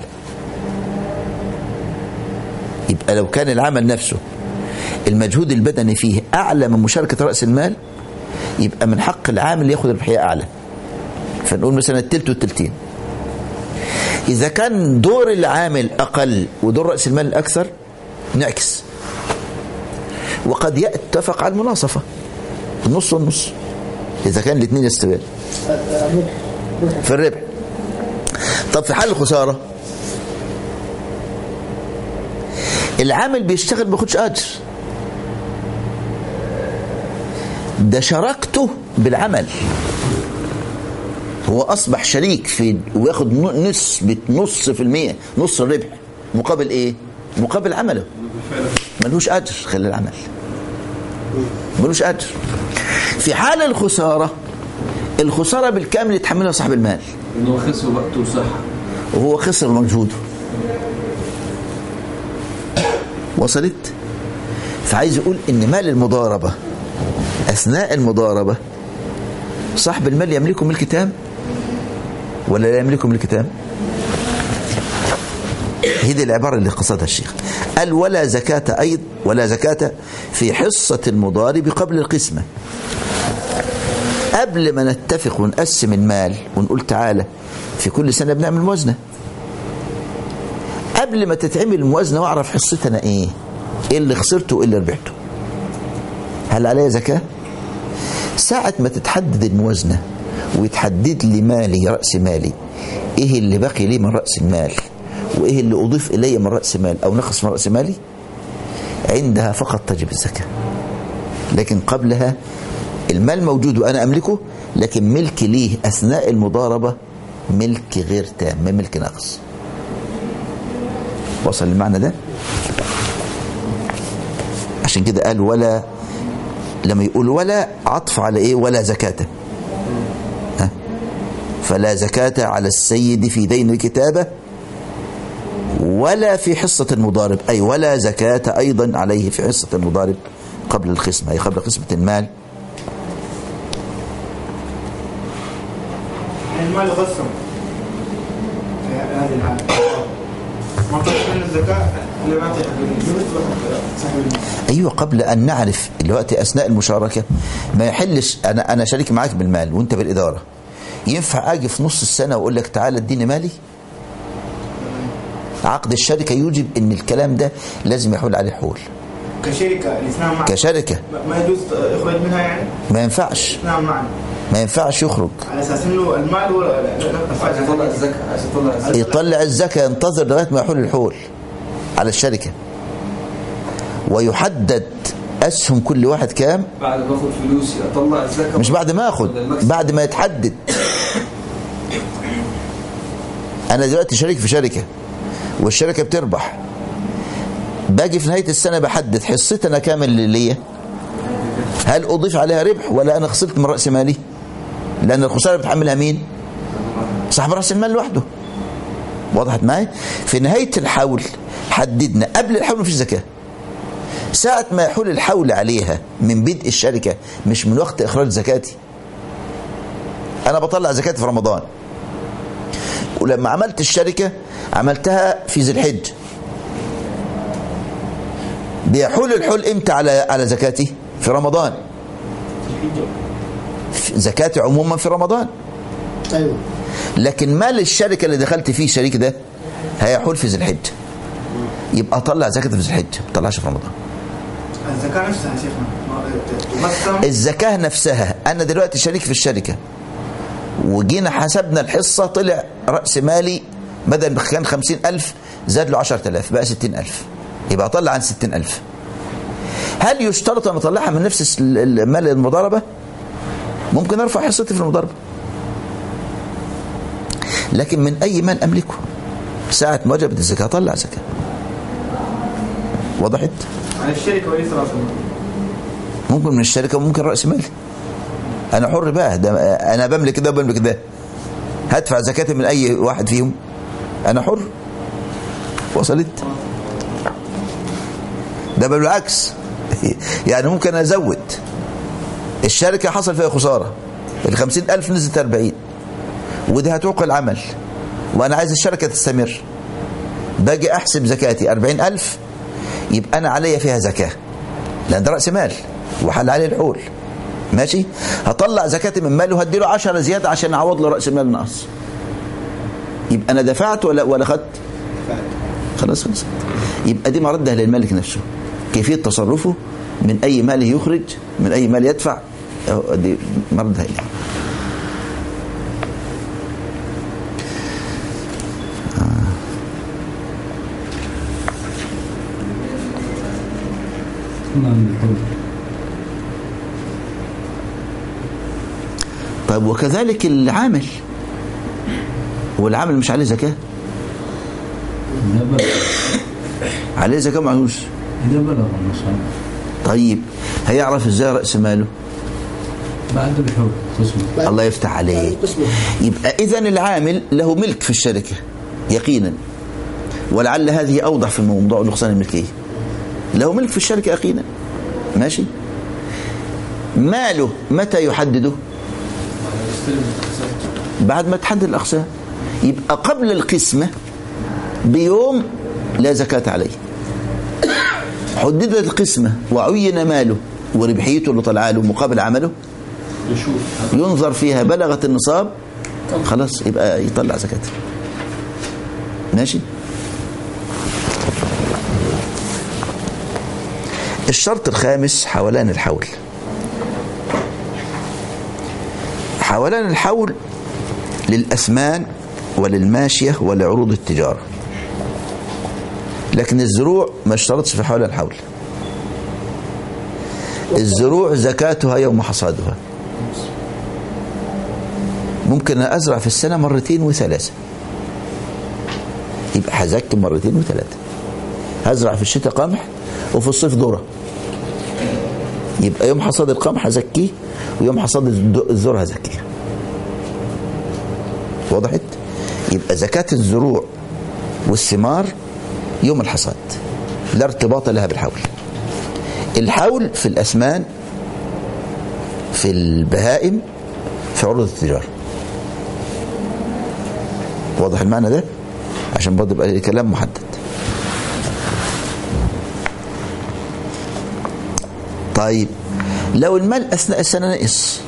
يبقى لو كان العمل نفسه المجهود البدني فيه أعلى من مشاركة رأس المال يبقى من حق العامل ياخد ربحية أعلى، فنقول مثلا التلت والتلتين. إذا كان دور العامل أقل ودور رأس المال أكثر نعكس. وقد يتفق على المناصفة النص والنص إذا كان الاثنين يستويان في الربح. طب في حال الخسارة العامل بيشتغل ما بياخدش أجر، ده شراكته بالعمل، هو أصبح شريك في وياخد نسبة نص في المية، نص الربح، مقابل إيه؟ مقابل عمله. ملوش أجر خلال العمل، ملوش أجر. في حال الخسارة الخسارة بالكامل يتحملها صاحب المال، إنه خسر وقته وصحة وهو خسر مجهوده. وصلت؟ فعايز يقول إن مال المضاربة أثناء المضاربة صاحب المال يملكه ملك تام ولا لا يملكه ملك تام؟ هذه العبارة اللي قصدها الشيخ. قال ولا زكاة أيضا، ولا زكاة في حصة المضارب قبل القسمة. قبل ما نتفق ونقسم المال ونقول تعالى في كل سنة بنعمل موازنة، قبل ما تتعمل الموازنة واعرف حصتنا ايه اللي خسرته وايه اللي ربحته، هل عليها زكاة؟ ساعة ما تتحدد الموازنة ويتحدد لي مالي رأس مالي، ايه اللي بقي لي من رأس المال وايه اللي اضيف الي من رأس مال او نقص من رأس مالي، عندها فقط تجب الزكاة. لكن قبلها المال موجود وانا املكه، لكن ملكي ليه اثناء المضاربة ملك غير تام، ملك ناقص. وصل المعنى ده؟ عشان كده قال ولا، لما يقول ولا عطف على ايه؟ ولا زكاة. فلا زكاة على السيد في دين الكتابة ولا في حصة المضارب، أي ولا زكاة أيضا عليه في حصة المضارب قبل القسمة، أي قبل قسمة المال. المال يقسم في هذه الحالة ما تقسم الزكاة اللي ما أيوة، قبل أن نعرف دلوقتي أثناء المشاركة ما يحلش أنا شريك معاك بالمال وأنت بالإدارة، ينفع أجي في نص السنة وأقول لك تعالى اديني مالي؟ عقد الشركة يوجب ان الكلام ده لازم يحول عليه حول. كشركة الإسلام معنا كشركة ما يجوز يخرج منها يعني؟ ما ينفعش، الإسلام معنا ما ينفعش يخرج على أساس إنه المال ولا عايز يطلع الزكاة، عايز يطلع الزكاة. يطلع الزكاة، ينتظر لغاية ما يحول الحول على الشركة، ويحدد أسهم كل واحد كام. بعد ما اخد فلوسي اطلع الزكاة؟ مش بعد ما اخد، بعد ما يتحدد. أنا دلوقتي شريك في شركة والشركة بتربح، باجي في نهاية السنة بحدد حصتي أنا كامل اللي ليا، هل أضيف عليها ربح ولا أنا خسرت من رأس مالي؟ لأن الخسارة بتحملها مين؟ صاحب رأس المال لوحده. وضحت معي؟ في نهاية الحول حددنا، قبل الحول مفيش زكاة، ساعة ما يحول الحول عليها من بدء الشركة، مش من وقت إخراج زكاتي. أنا بطلع زكاتي في رمضان، ولما عملت الشركة عملتها في ذي الحجة، بيحول الحول امتى على زكاتي؟ في رمضان. زكاتي عموما في رمضان. ايوه. لكن مال الشركة اللي دخلت فيه شريك ده هيحول في ذي الحجة، يبقى طلع زكاة في ذي الحجة، ما طلعش في رمضان. الزكاة نفسها يا شيخنا الزكاة نفسها، أنا دلوقتي شريك في الشركة وجينا حسبنا الحصة، طلع رأس مالي بدل ما كان 50,000 زاد له 10,000 بقى 60,000، يبقى أطلع عن 60,000. هل يشترط أن أطلعها من نفس المال المضاربة؟ ممكن أرفع حصتي في المضاربة، لكن من أي مال أملكه ساعة ما وجبت الزكاة طلع زكاة. وضحت؟ عن الشركة وليس رأس المال. ممكن من الشركة وممكن رأس مالي، أنا حر بقى، ده أنا بملك ده وبملك ده، هدفع زكاة من أي واحد فيهم، أنا حر. وصلت؟ ده بالعكس يعني ممكن أزود الشركة، حصل فيها خسارة، 50,000 نزلت 40، ودي هتوقع العمل وأنا عايز الشركة تستمر، باجي أحسب زكاتي 40,000، يبقى أنا عليا فيها زكاة لأن ده رأس مال وحل عليه الحول، ماشي؟ هطلع زكاتي من مالي وهديله 10 زيادة عشان أعوض له رأس المال ناقص، يبقى أنا دفعت ولا خدت؟ خلاص. يبقى دي مردها للمالك نفسه، كيفية تصرفه، من أي مال يخرج، من أي مال يدفع، دي مردها إليه. طيب وكذلك العامل، والعامل مش عليه زكاة؟ عليه زكاة معهوش؟ إذا بلغ النصاب. طيب هيعرف ازاي رأس ماله؟ بعد الحول قسمه. الله يفتح عليه. يبقى إذن العامل له ملك في الشركة يقينا، ولعل هذه أوضح في موضوع نقصان الملكية، له ملك في الشركة يقينا، ماشي؟ ماله متى يحدده؟ بعد ما تحدد الأقسام، يبقى قبل القسمة بيوم لا زكاة عليه. حددت القسمة وعين ماله وربحيته اللي طلع له مقابل عمله، ينظر فيها بلغت النصاب، خلاص يبقى يطلع زكاته، ماشي؟ الشرط الخامس حولان الحول. حولان الحول للأثمان وللماشية ولعروض التجارة، لكن الزروع ما اشترطش في حولان الحول. الزروع زكاتها يوم حصادها، ممكن أزرع في السنة 2 و3، يبقى هزكي 2 و3. هزرع في الشتاء قمح وفي الصيف ذرة، يبقى يوم حصاد القمح هزكيه ويوم حصاد الذرة هزكيه. وضحت؟ يبقى زكاة الزروع والثمار يوم الحصاد، لا ارتباط لها بالحول. الحول في الأثمان، في البهائم، في عروض التجارة. واضح المعنى ده؟ عشان برضه يبقى الكلام محدد. طيب لو المال أثناء السنة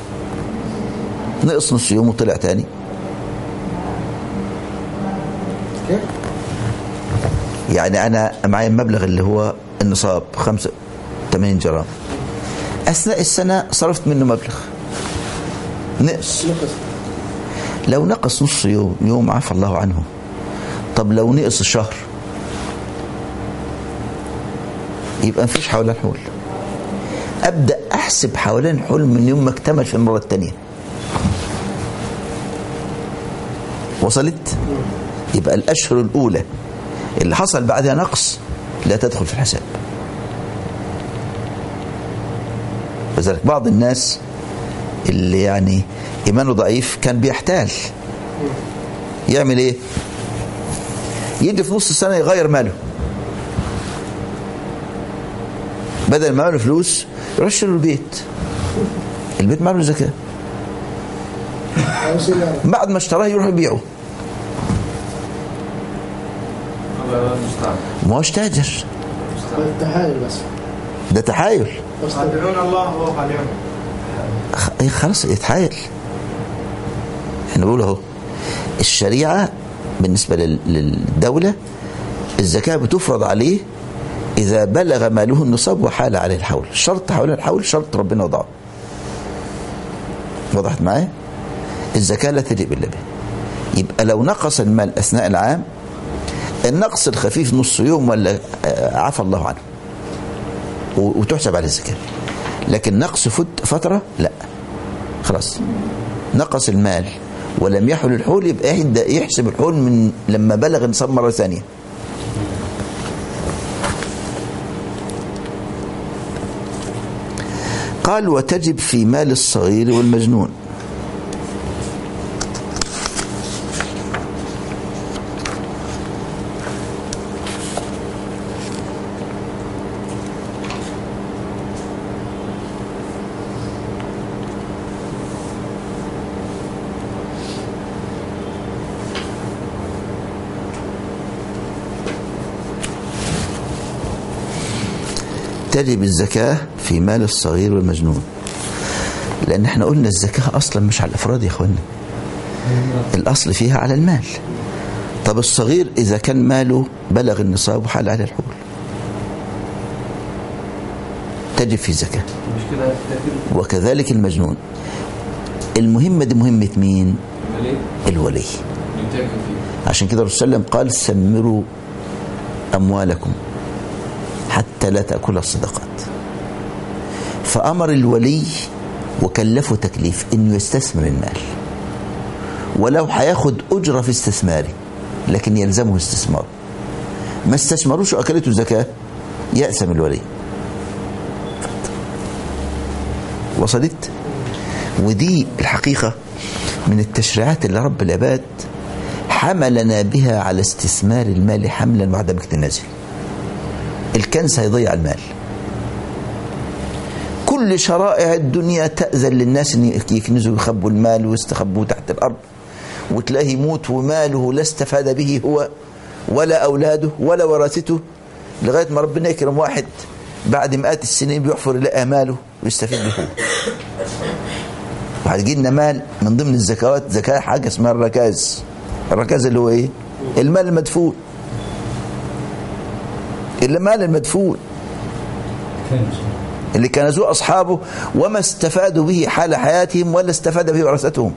نقص نص يوم وطلع تاني، يعني أنا معي المبلغ اللي هو النصاب 85 جرام، أثناء السنة صرفت منه مبلغ نقص، لو نقص نص يوم عفى الله عنه. طب لو نقص الشهر يبقى مفيش حولان حول. أبدأ أحسب حولان حول من يوم ما اكتمل في المرة الثانية. وصلت؟ يبقى الأشهر الأولى اللي حصل بعدها نقص لا تدخل في الحساب. لذلك بعض الناس اللي يعني إيمانه ضعيف كان بيحتال، يعمل إيه؟ يجي في نص السنة يغير ماله، بدل ما له فلوس يروح يشتري البيت، البيت ما له زكاة، بعد ما اشتراه يروح يبيعه. ما هوش تاجر، تحايل بس، ده تحايل. يخادعون الله وهو خادعهم. خلاص يتحايل. احنا بنقول اهو الشريعة بالنسبة للدولة الزكاة بتفرض عليه إذا بلغ ماله النصاب وحال عليه الحول. شرط حول الحول شرط ربنا وضعه. وضحت معايا؟ الزكاة لا تجب إلا به. يبقى لو نقص المال أثناء العام، النقص الخفيف نص يوم ولا عفى الله عنه وتحسب عليه الزكاة. لكن نقص فترة لا، خلاص نقص المال ولم يحل الحول، يبقى يبدأ يحسب الحول من لما بلغ النصاب مرة ثانية. قال وتجب في مال الصغير والمجنون. تجب الزكاة في مال الصغير والمجنون، لأن احنا قلنا الزكاة أصلا مش على الأفراد يا أخوانا، الأصل فيها على المال. طب الصغير إذا كان ماله بلغ النصاب وحال عليه الحول تجب في الزكاة، وكذلك المجنون. المهمة دي مهمة مين؟ الولي. عشان كده الرسول صلى الله عليه وسلم قال سمروا أموالكم حتى لا تأكل الصدقات. فأمر الولي وكلفه تكليف إنه يستثمر المال، ولو هياخد أجرة في استثماره لكن يلزمه استثماره. ما استثمروش وأكلته الزكاة يأثم الولي. وصلت؟ ودي الحقيقة من التشريعات اللي رب العباد حملنا بها على استثمار المال حملا وعدم اكتنازه. الكنز هيضيع المال. كل شرائع الدنيا تأذن للناس ان يكنزوا ويخبوا المال ويستخبوه تحت الأرض، وتلاقيه يموت وماله لا استفاد به هو ولا أولاده ولا ورثته، لغاية ما ربنا يكرم واحد بعد مئات السنين بيحفر يلاقي ماله ويستفيد به هو. وهتجي لنا مال من ضمن الزكوات زكاة حاجة اسمها الركاز. الركاز اللي هو ايه؟ المال المدفون. المال المدفون اللي كنزوه أصحابه وما استفادوا به حال حياتهم ولا استفاد به ورثتهم.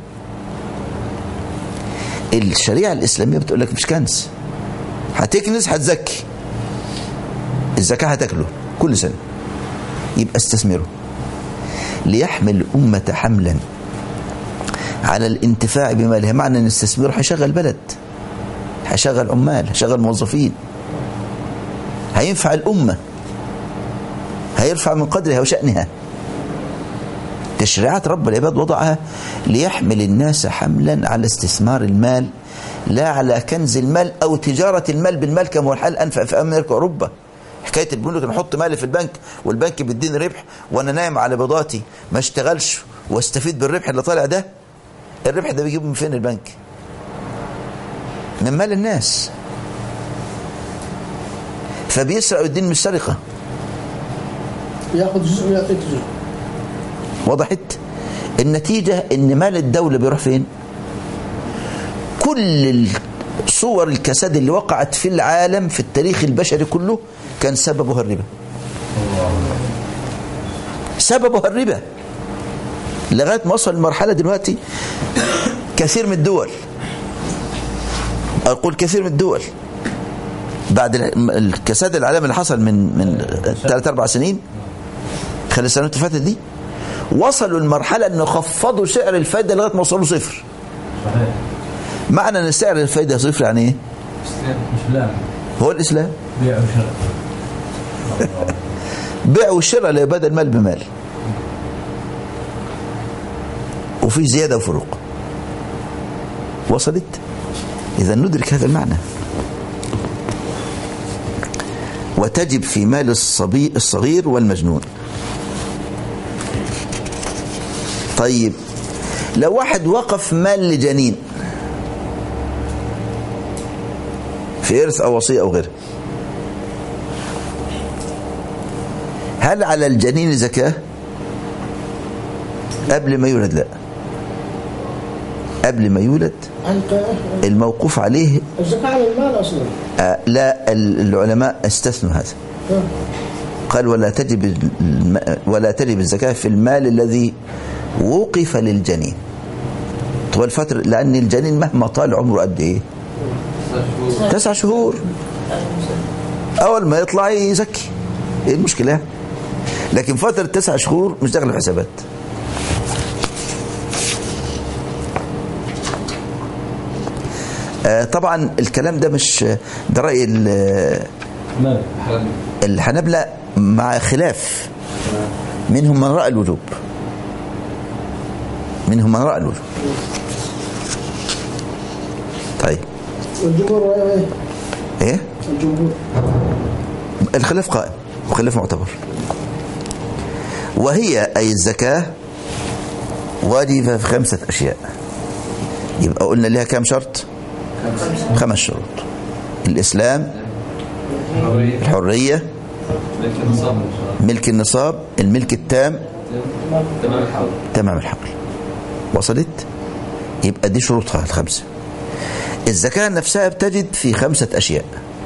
الشريعة الإسلامية بتقول لك مش كنز، هتكنز هتزكي، الزكاة هتاكله كل سنة، يبقى استثمره ليحمل الأمة حملا على الانتفاع بمالها. معنى أن استثمره هيشغل بلد، هيشغل عمال، هيشغل موظفين، هينفع الأمة، هيرفع من قدرها وشأنها. تشريعات رب العباد وضعها ليحمل الناس حملا على استثمار المال، لا على كنز المال أو تجارة المال بالمال كما هو الحال أنفع في أمريكا وأوروبا. حكاية البنوك أنا أحط مالي في البنك والبنك بيديني ربح وأنا نايم على بيضاتي ما اشتغلش واستفيد بالربح اللي طالع ده. الربح ده بيجيبه من فين البنك؟ من مال الناس. فبيسرق الدين من السرقة، ياخذ جزء ويعطيك جزء. وضحت؟ النتيجة ان مال الدولة بيروح فين؟ كل صور الكساد اللي وقعت في العالم في التاريخ البشري كله كان سببها الربا. سببها الربا لغاية ما وصل المرحلة دلوقتي كثير من الدول، أقول كثير من الدول بعد الكساد العالمي اللي حصل من 3-4 سنين خلال السنوات اللي فاتت دي، وصلوا المرحلة أنه خفضوا سعر الفايدة لغاية ما وصلوا صفر. معنى أن سعر الفايدة صفر يعني إيه؟ إسلام. هو الإسلام. بيع وشراء. بيع والشراء ليبادل المال بمال، وفي زيادة وفروق. وصلت؟ إذا ندرك هذا المعنى. وتجب في مال الصبي الصغير والمجنون. طيب لو واحد وقف مال لجنين في إرث أو وصية أو غيره، هل على الجنين زكاة قبل ما يولد؟ لا، قبل ما يولد الموقوف عليه الزكاة على المال أصلا. لا، العلماء استثنوا هذا. قال ولا تجب الزكاة في المال الذي وقف للجنين طول فترة، لأن الجنين مهما طال عمره قد إيه 9 شهور، أول ما يطلع يزكي، إيه المشكلة؟ لكن فترة 9 شهور مش داخل الحسابات. طبعا الكلام ده مش ده رأي الحنابلة مع خلاف، منهم من رأى الوجوب، منهم من رأى الوجوب. طيب والجمهور رأيه ايه؟ الجمهور الخلاف قائم وخلاف معتبر. وهي أي الزكاة واجبة في 5 أشياء. يبقى قلنا لها كام شرط؟ 5 شروط: الإسلام، الحرية، ملك النصاب، الملك التام، تمام الحول. وصلت؟ يبقى دي شروطها 5. الزكاة نفسها بتجد في 5 أشياء.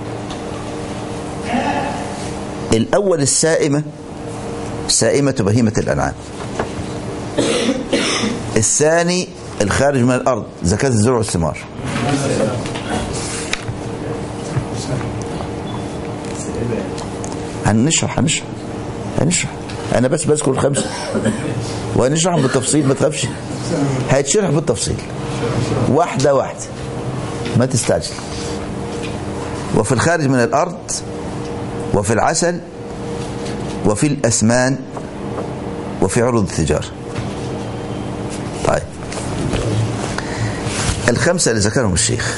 الأول السائمة بهيمة الأنعام. الثاني الخارج من الأرض، زكاة الزرع والثمار. هنشرح أنا بس بذكر 5 وهنشرح بالتفصيل، ما تخافش، هيتشرح بالتفصيل واحدة واحدة، ما تستعجل. وفي الخارج من الأرض، وفي العسل، وفي الأثمان، وفي عروض التجارة. طيب 5 اللي ذكرهم الشيخ.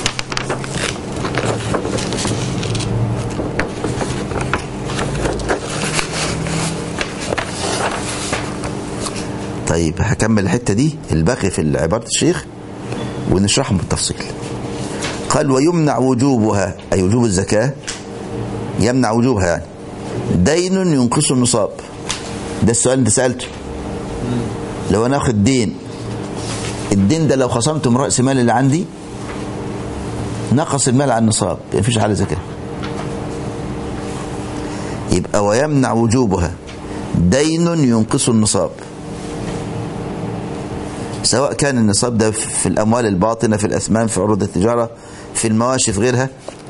طيب هكمل الحتة دي الباقي في عبارة الشيخ ونشرحهم بالتفصيل. قال ويمنع وجوبها، أي وجوب الزكاة يمنع وجوبها، يعني دين ينقص النصاب. ده السؤال اللي سألته. لو أنا أخذ دين، الدين ده لو خصمته من رأس مال اللي عندي نقص المال عن النصاب، مفيش عليه زكاة. يبقى ويمنع وجوبها دين ينقص النصاب، سواء كان النصاب ده في الأموال الباطنة، في الأثمان، في عروض التجارة، في المواشي، في غيرها.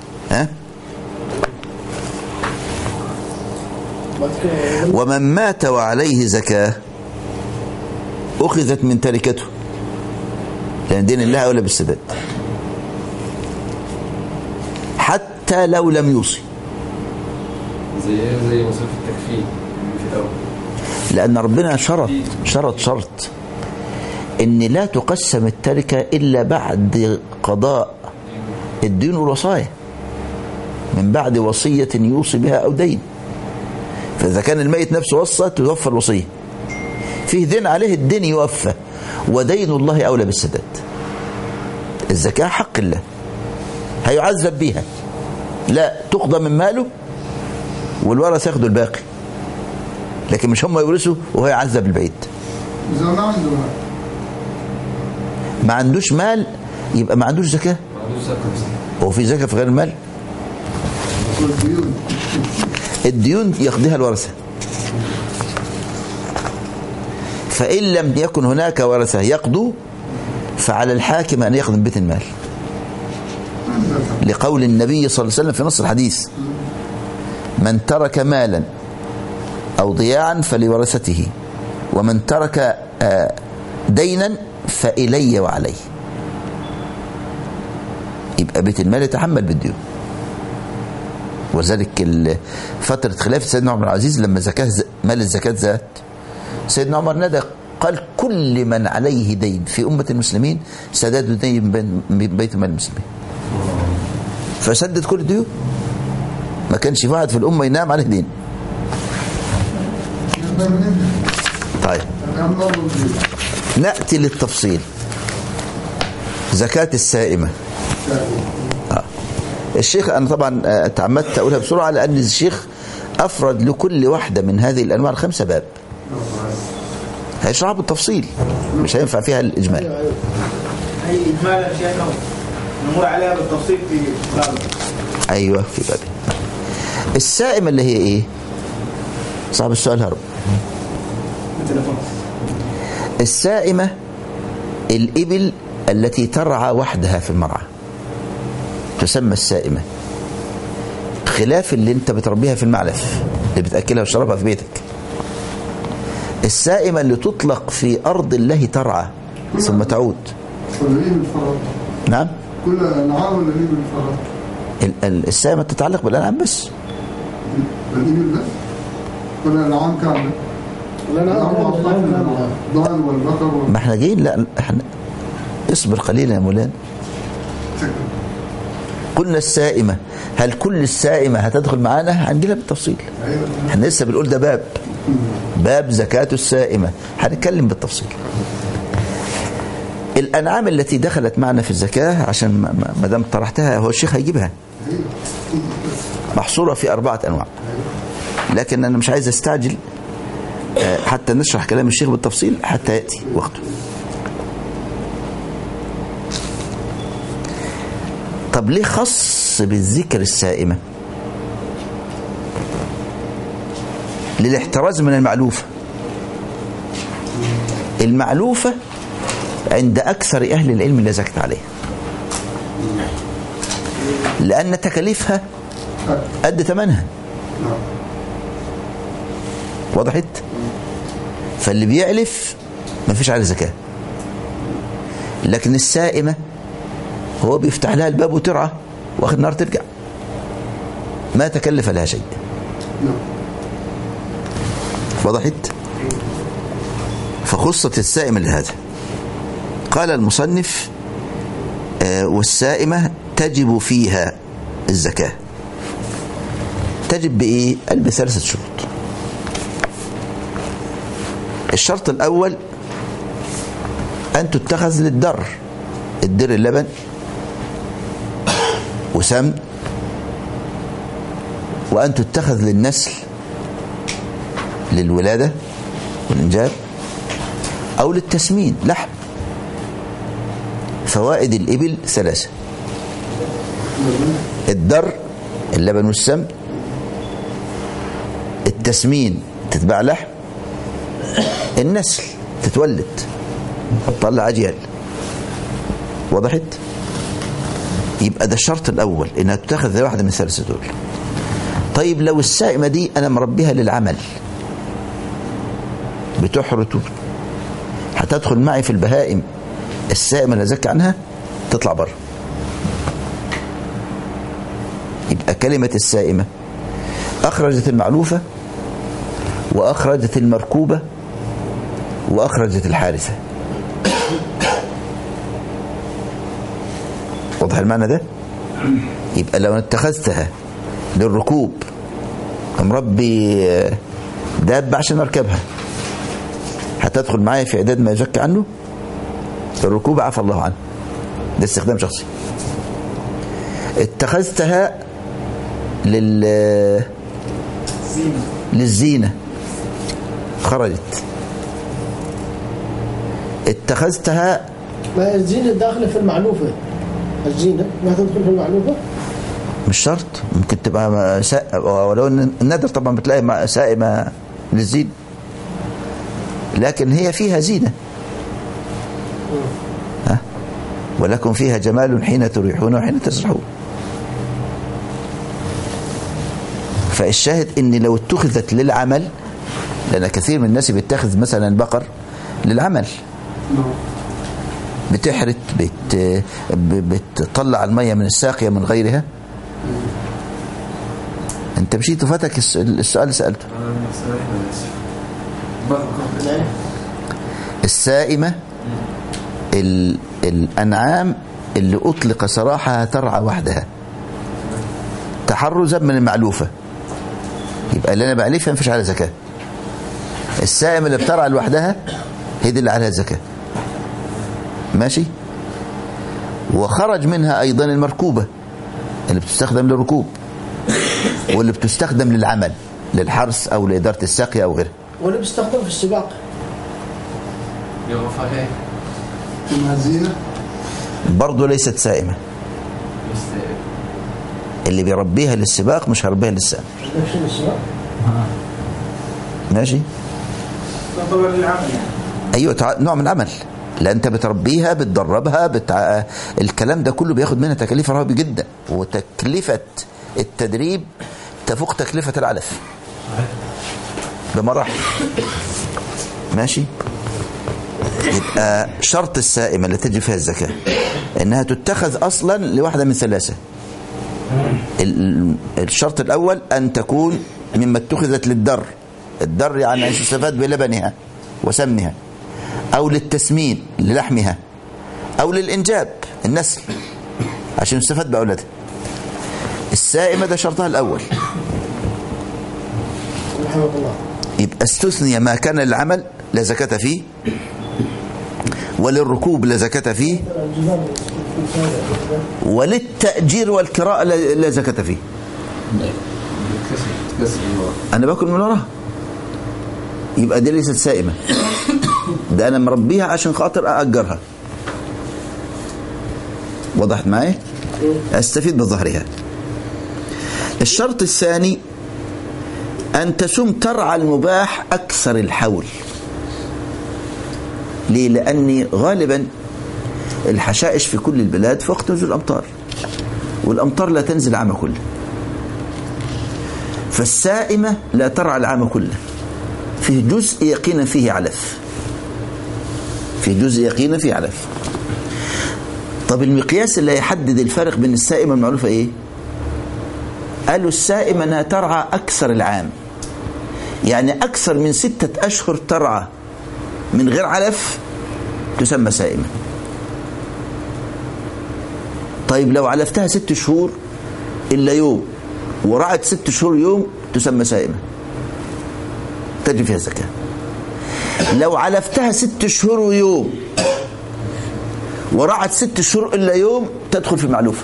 ومن مات وعليه زكاة أخذت من تركته، لأن دين الله أولى بالسداد حتى لو لم يوصي. زي مصاريف التكفين في الأول، لأن ربنا شرط إن لا تقسم التركة إلا بعد قضاء الدين والوصايا، من بعد وصية يوصي بها أو دين. فإذا كان الميت نفسه وصى توفى الوصية، فيه دين عليه الدين يوفى، ودين الله أولى بالسداد. الزكاة حق الله، هيعذب بيها، لا تقضى من ماله والورث ياخدوا الباقي، لكن مش هم يورثوا وهو يعذب البعيد. إذا ما عنده ما عندوش مال يبقى ما عندوش زكاة. هو في زكاة في غير المال؟ الديون يقضيها الورثة، فإن لم يكن هناك ورثة يقضوا فعلى الحاكم أن يقضي بيت المال، لقول النبي صلى الله عليه وسلم في نص الحديث: من ترك مالا أو ضياعا فلورثته، ومن ترك دينا فإلي وعليه. يبقى بيت المال يتحمل بالديون. وذلك فترة خلافة سيدنا عمر العزيز لما مال الزكاة زاد، سيدنا عمر نادى قال: كل من عليه دين في أمة المسلمين سداد دين بيت مال المسلمين. فسدد كل الديون، ما كانش واحد في الأمة ينام عليه دين. طيب نأتي للتفصيل. زكاة السائمة. الشيخ أنا طبعا تعمدت أقولها بسرعة لأن الشيخ أفرد لكل واحدة من هذه الأنواع الخمسة باب، هيشرحها بالتفصيل، مش هينفع فيها الإجمال. هي إجمال أشياء نمر عليها بالتفصيل في باب. أيوة في باب. السائمة اللي هي إيه؟ صاحب السؤال هرب. السائمة الإبل التي ترعى وحدها في المرعى تسمى السائمة، خلاف اللي انت بتربيها في المعلف اللي بتأكلها وتشربها في بيتك. السائمة اللي تطلق في أرض الله ترعى ثم تعود. نعم، كل الأنعام ولا الإبل فقط؟ السائمة تتعلق بالأنعام بس. الإبل بس ولا الأنعام كاملة؟ الضأن والبقر ما احنا جايين. لا احنا اصبر قليلا يا مولانا. قلنا السائمة، هل كل السائمة هتدخل معانا؟ هنجيلها بالتفصيل. احنا لسه بنقول ده باب زكاة السائمة، هنتكلم بالتفصيل. الأنعام التي دخلت معنا في الزكاة عشان ما دام طرحتها هو الشيخ هيجيبها، محصورة في 4 أنواع، لكن أنا مش عايز استعجل حتى نشرح كلام الشيخ بالتفصيل حتى يأتي وقته. طب ليه خص بالذكر السائمة؟ للاحتراز من المعلوفة. المعلوفة عند أكثر أهل العلم لا زكاة عليها، لأن تكاليفها قد ثمنها. وضحت؟ فاللي بيعلف ما فيش عليه زكاة، لكن السائمة هو بيفتح لها الباب وترعى واخد نار ترجع، ما تكلف لها شيء. وضحت؟ فخصت السائمة لهذا. قال المصنف: والسائمة تجب فيها الزكاة. تجب بإيه؟ قال ب3 شروط. الشرط الأول أن تتخذ للدر، الدر اللبن وسمن، وأن تتخذ للنسل للولادة والإنجاب، أو للتسمين لحم. فوائد الإبل 3: الدر اللبن والسمن، التسمين تتبع لحم، النسل تتولد تطلع أجيال. وضحت؟ يبقى ده الشرط الأول، إنها تتخذ واحدة من ال3 دول. طيب لو السائمة دي أنا مربيها للعمل بتحرت هتدخل معي في البهائم السائمة اللي أزكي عنها تطلع بره. يبقى كلمة السائمة أخرجت المعلوفة وأخرجت المركوبة وأخرجت الحارثة. واضح المعنى ده؟ يبقى لو اتخذتها للركوب، مربي دابة عشان أركبها، هتدخل معايا في إعداد ما يزكى عنه. الركوب عفى الله عنه، ده استخدام شخصي. اتخذتها للزينة خرجت. اتخذتها ما الزينة داخلة في المعلوفة. الزينة ما تدخل في المعلوفة؟ مش شرط، ممكن تبقى ولو ان النادر طبعا بتلاقي سائمة للزين، لكن هي فيها زينة. ولكم فيها جمال حين تريحون وحين تسرحون. فالشاهد ان لو اتخذت للعمل، لان كثير من الناس بيتخذ مثلا البقر للعمل، بتحرث، بتطلع المية من الساقية من غيرها. انت مشيت وفاتك السؤال اللي سألته. السائمة الأنعام اللي أطلق سراحها ترعى وحدها تحرزا من المعلوفة، يبقى اللي أنا بألفها مفيش على زكاة. السائمة اللي بترعى لوحدها هي دي اللي عليها زكاة. ماشي. وخرج منها أيضا المركوبة اللي بتستخدم للركوب، واللي بتستخدم للعمل، للحرث أو لإدارة الساقية أو غيره. واللي بيستخدم في السباق الزينة برضه ليست سائمة. اللي بيربيها للسباق مش هربيها للسائمة. ماشي. تعتبر للعمل يعني. أيوة، نوع من العمل. لا أنت بتربيها، بتدربها، الكلام ده كله بياخد منها تكلفة رهيبة جدا، وتكلفة التدريب تفوق تكلفة العلف بمراحل. ماشي. يبقى شرط السائمة اللي تجي فيها الزكاة انها تتخذ اصلا لواحدة من ثلاثة. الشرط الاول ان تكون مما اتخذت للدر. الدر يعني ان تستفاد بلبنها وسمنها، او للتسمين للحمها، او للانجاب النسل عشان يستفاد باولادها. السائمة ده شرطها الاول. يبقى استثني ما كان للعمل لا زكاة فيه، وللركوب لا زكاة فيه، وللتأجير والكراء لا زكاة فيه. أنا باكل من وراها، يبقى دي ليست سائمة. ده أنا مربيها عشان خاطر أأجرها. وضحت معي؟ أستفيد بظهرها. الشرط الثاني أن تسوم ترعى المباح أكثر الحول. ليه؟ لأن غالبا الحشائش في كل البلاد في وقت نزول الأمطار، والأمطار لا تنزل العام كله، فالسائمة لا ترعى العام كله. فيه جزء يقين فيه علف، فيه جزء يقين فيه علف. طب المقياس اللي يحدد الفرق بين السائمة والمعلوفة ايه؟ قالوا السائمة انها ترعى أكثر العام، يعني أكثر من 6 أشهر ترعى من غير علف تسمى سائمة. طيب لو علفتها 6 شهور إلا يوم ورعت 6 شهور يوم تسمى سائمة، تجي فيها زكاة. لو علفتها 6 شهور ويوم ورعت 6 شهور إلا يوم تدخل في معلوفة.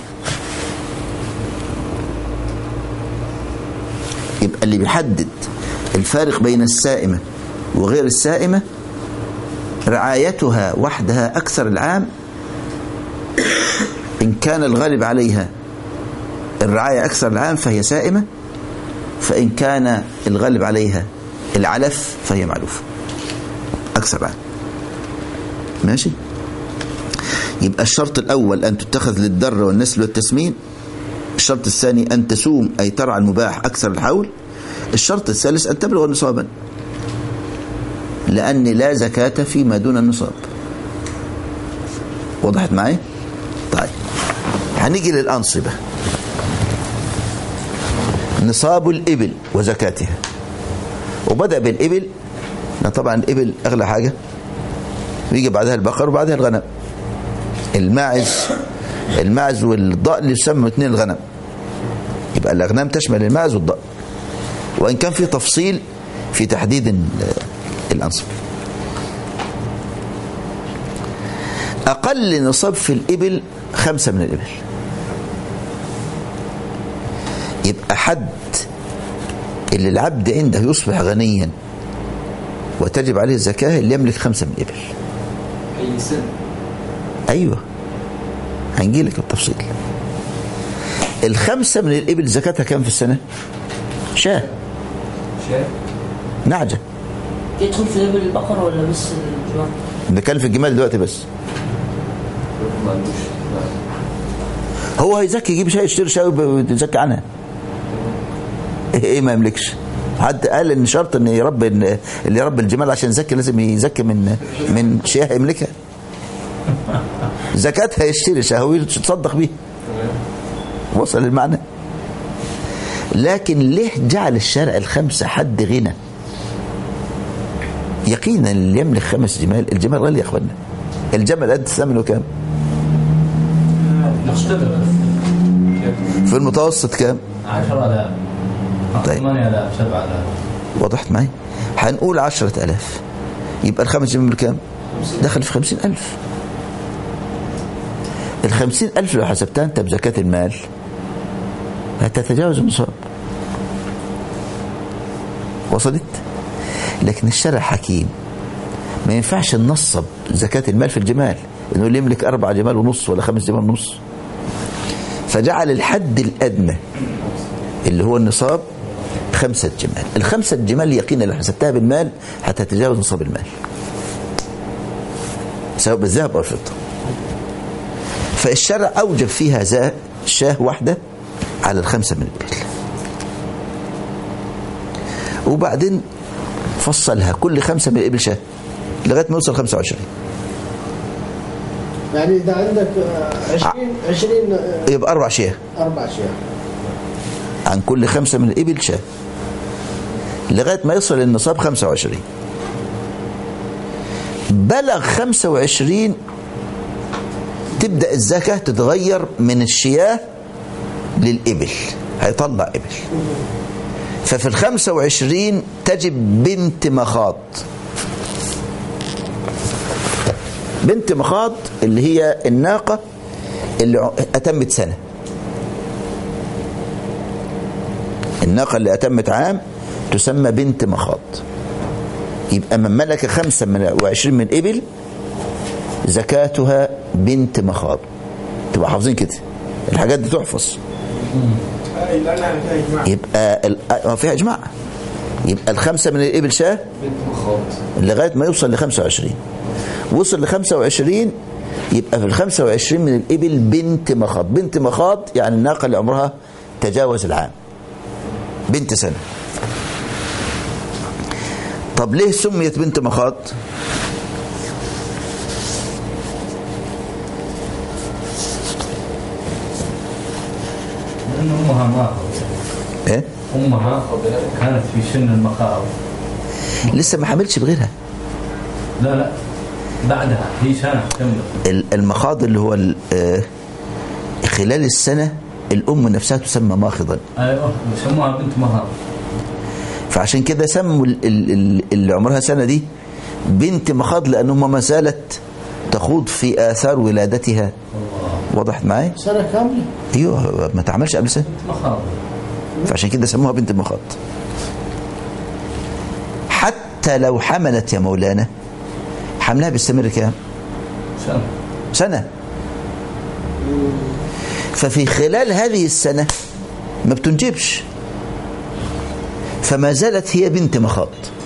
يبقى اللي بيحدد الفارق بين السائمة وغير السائمة رعايتها وحدها أكثر العام. إن كان الغالب عليها الرعاية أكثر العام فهي سائمة، فإن كان الغالب عليها العلف فهي معلوفة أكثر العام. ماشي. يبقى الشرط الأول أن تتخذ للدر والنسل والتسمين. الشرط الثاني أن تسوم أي ترعى المباح أكثر الحول. الشرط الثالث أن تبلغ نصابا، لأن لا زكاة فيما دون النصاب. وضحت معي؟ طيب هنيجي للأنصبة. نصاب الإبل وزكاتها. وبدأ بالإبل، طبعا الإبل أغلى حاجة، ويجي بعدها البقر وبعدها الغنم. الماعز والضأن يسمى 2 الغنم. يبقى الأغنام تشمل الماعز والضأن، وإن كان في تفصيل في تحديد الأنصبة. أقل نصاب في الإبل 5 من الإبل. يبقى حد اللي العبد عنده يصبح غنيا وتجب عليه الزكاة اللي يملك 5 من الإبل. أي سن؟ أيوة، هنجيلك بالتفصيل. الخمسة من الإبل زكاتها كام في السنة؟ شاة نعجة. يدخل في إبل البقر ولا بس الجمال؟ نتكلم في الجمال دلوقتي بس. هو هيزكي، يجيب شاي يشتري شاي ويزكي عنها. ايه ما يملكش. حد قال ان شرط ان يربي اللي يربي الجمال عشان يزكي لازم يزكي من شيء يملكها. زكاتها يشتري شاي ويتصدق بيه. وصل المعنى. لكن ليه جعل الشرع الخمسة حد غنى؟ يقينا اللي يملك 5 جمال، الجمال غالي يا اخوانا. الجمل قد ثمنه كام؟ في المتوسط كام؟ 10,000 طيب 8,000 7,000. وضحت معي؟ هنقول 10,000 يبقى ال5 جمال كام؟ دخل في 50,000. ال50,000 لو حسبتها انت بزكاة المال هتتجاوز النصاب. وصلت؟ لكن الشرع حكيم، ما ينفعش ننصب زكاة المال في الجمال انه اللي يملك 4 جمال ونص ولا 5 جمال ونص، فجعل الحد الادنى اللي هو النصاب 5 جمال. ال5 جمال يقينا لو حسبتها بالمال هتتجاوز نصاب المال سواء بالذهب او الفضة. فالشرع اوجب فيها شاه واحدة على ال5 من الإبل، وبعدين فصلها كل 5 من الإبل شاه لغاية ما يوصل 25. يعني إذا عندك 20 يبقى 4 شاه. 4 شاه عن كل 5 من الإبل شاه لغاية ما يصل للنصاب 25. بلغ 25 تبدأ الزكاة تتغير من الشياه للإبل، هيطلع إبل. ففي 25 تجب بنت مخاض. بنت مخاض اللي هي الناقة اللي أتمت سنة. الناقة اللي أتمت عام تسمى بنت مخاض. يبقى من ملك 25 من إبل زكاتها بنت مخاض. تبقى حافظين كده الحاجات دي تحفظ. يبقى فيها إجماع. يبقى 5 من الإبل شاه لغاية ما يوصل ل25. وصل ل25 يبقى في 25 من الإبل بنت مخاض. بنت مخاض يعني الناقة اللي عمرها تجاوز العام، بنت سنة. طب ليه سميت بنت مخاض؟ لأن أمها ما إيه؟ أمها كانت في سن المخاض، لسه ما حملش بغيرها. لا بعدها هي سنة كاملة. المخاض اللي هو خلال السنة الأم نفسها تسمى ماخضا. أيوة يسموها بنت مخاض. فعشان كده سموا اللي عمرها سنة دي بنت مخاض لأنهم ما زالت تخوض في آثار ولادتها. وضحت معي؟ سنة كاملة؟ ايوه ما تعملش قبل سنة. مخاض. فعشان كده سموها بنت مخاض. حتى لو حملت يا مولانا حملها بيستمر كام؟ سنة. ففي خلال هذه السنة ما بتنجبش، فما زالت هي بنت مخاض.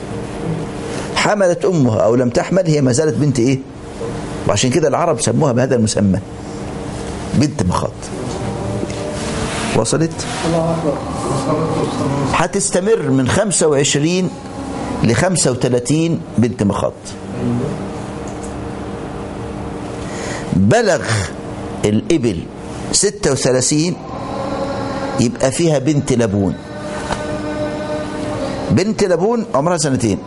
حملت أمها أو لم تحمل هي ما زالت بنت إيه؟ وعشان كده العرب سموها بهذا المسمى بنت مخاض. وصلت؟ الله أكبر. هتستمر من 25 ل35 بنت مخاض. بلغ الإبل 36 يبقى فيها بنت لبون. بنت لبون عمرها 2 سنين.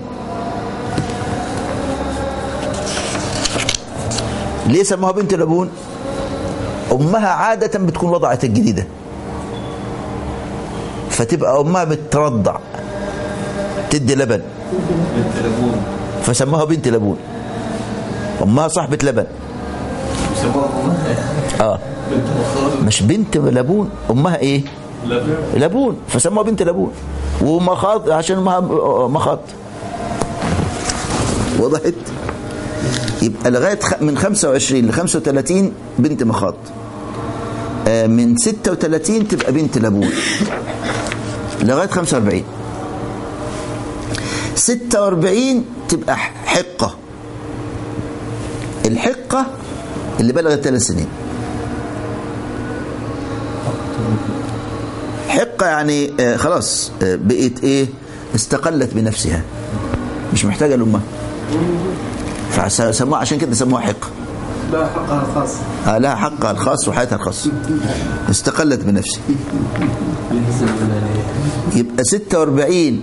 ليه سموها بنت لبون؟ أمها عادة بتكون وضعت الجديدة، فتبقى أمها بترضع تدي لبن، فسموها بنت لبون. أمها صاحبة لبن. مش بنت لبون، أمها إيه؟ لبون، فسموها بنت لبون. ومخاض عشان أمها مخاض. وضحت؟ يبقى لغاية من 25 ل 35 بنت مخاض. من 36 تبقى بنت لبون لغاية 45. 46 تبقى حقة. الحقة اللي بلغت 3 سنين. حقة يعني خلاص بقت ايه، استقلت بنفسها مش محتاجة لأمها، فسموها عشان كده سموها حقة. لا حقها الخاص. لها حقها الخاص وحياتها الخاصة، استقلت بنفسها. يبقى 46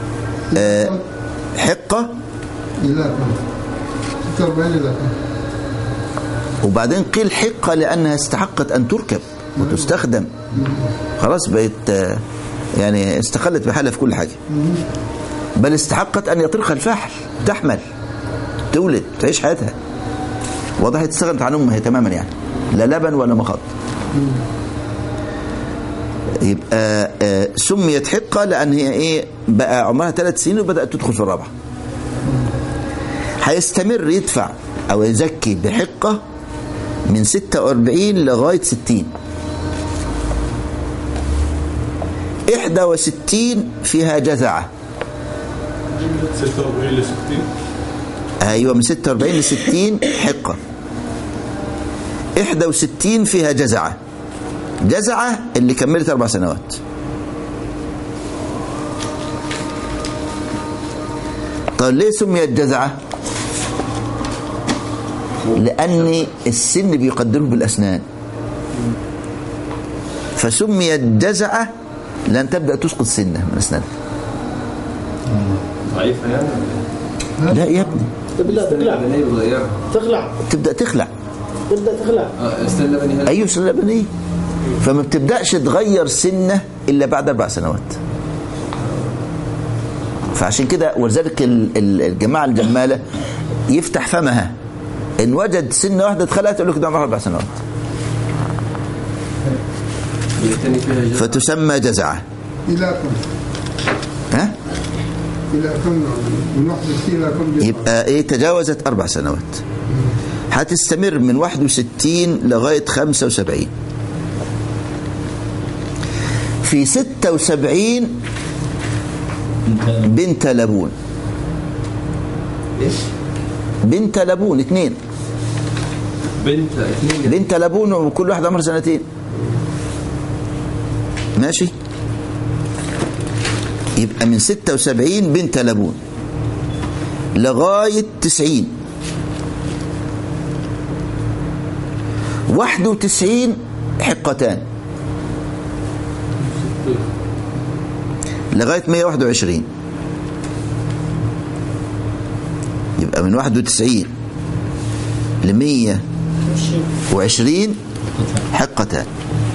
حقة إلى 46 إلى وبعدين قيل حقة لأنها استحقت أن تركب وتستخدم، خلاص بقت يعني استقلت بحالها في كل حاجة، بل استحقت أن يطرقها الفاحل، تحمل تولد تعيش حياتها. وضحت، استغنت عن أمها تماما يعني، لا لبن ولا مخاض. يبقى سميت حقة لأن هي إيه بقى عمرها 3 سنين وبدأت تدخل في الرابعة. هيستمر يدفع أو يزكي بحقة من 46 لغاية 60. 61 فيها جزعة. 46 ل 60. أيوة من 46 ل 60 حقة. 61 فيها جزعة. جزعة اللي كملت 4 سنوات. طيب ليه سميت جزعة؟ لأن السن بيقدره بالأسنان، فسميت جزعة لأن تبدأ تسقط سنة من أسنانها. ضعيفة يعني؟ لا يا ابني، تبدأ تخلع. استنى لبني. أيوة استنى لبني. فما بتبدأش تغير سنة إلا بعد 4 سنوات. فعشان كده ولذلك الجماعة الجمالة يفتح فمها إن وجد سنة واحدة اتخلقت يقول لك ده عمرها 4 سنوات، فتسمى جزعة. إلى كم؟ ها؟ إلى كم؟ من 61 إلى كم؟ يبقى إيه تجاوزت 4 سنوات. هتستمر من 61 لغاية 75. في 76 بنت لبون. بنت لبون 2. بنت لبون وكل واحد عمره 2 سنين. ماشي. يبقى من 76 بنت لبون لغاية 90. 91 حقتان لغاية 121. يبقى من 91 ل 120 حقتان.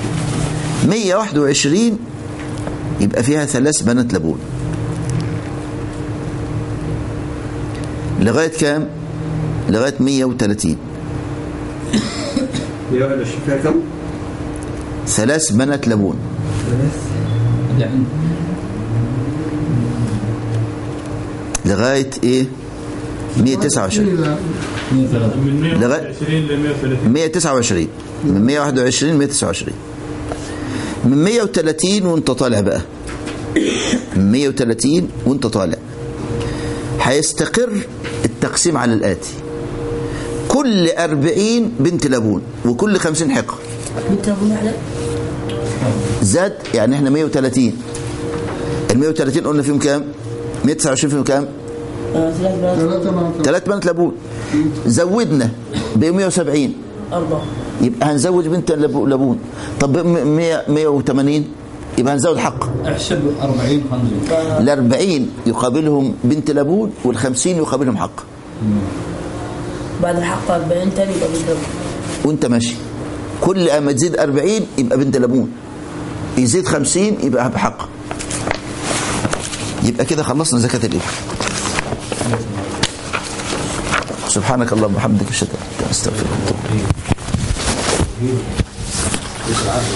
121 يبقى فيها 3 بنات لبون لغاية كام؟ لغاية 130. 120 فيها كم؟ 3 بنات لبون. لغاية ايه؟ 129. من 120 ل 130. 129 من 121 ل 129. من 130 وانت طالع بقى، من 130 وانت طالع هيستقر التقسيم على الآتي: كل 40 بنت لبون وكل 50 حقة. بنت لبون واحدة زاد يعني احنا 130. ال 130 قلنا فيهم كام؟ 129 فيهم كام؟ 3 بنات لبون. زودنا ب 170 4. يبقى هنزود بنت لبون. طب 180 يبقى هنزود حق. احسب 40 50. ال 40 يقابلهم بنت لبون وال 50 يقابلهم حق. بعد الحق 40 تاني يبقى بنت لبون. وانت ماشي كل ما تزيد 40 يبقى بنت لبون، يزيد 50 يبقى بحق. يبقى كده خلصنا زكاة الإبل. سبحانك اللهم وبحمدك اشهد ان لا اله الا انت استغفرك واتوب اليك.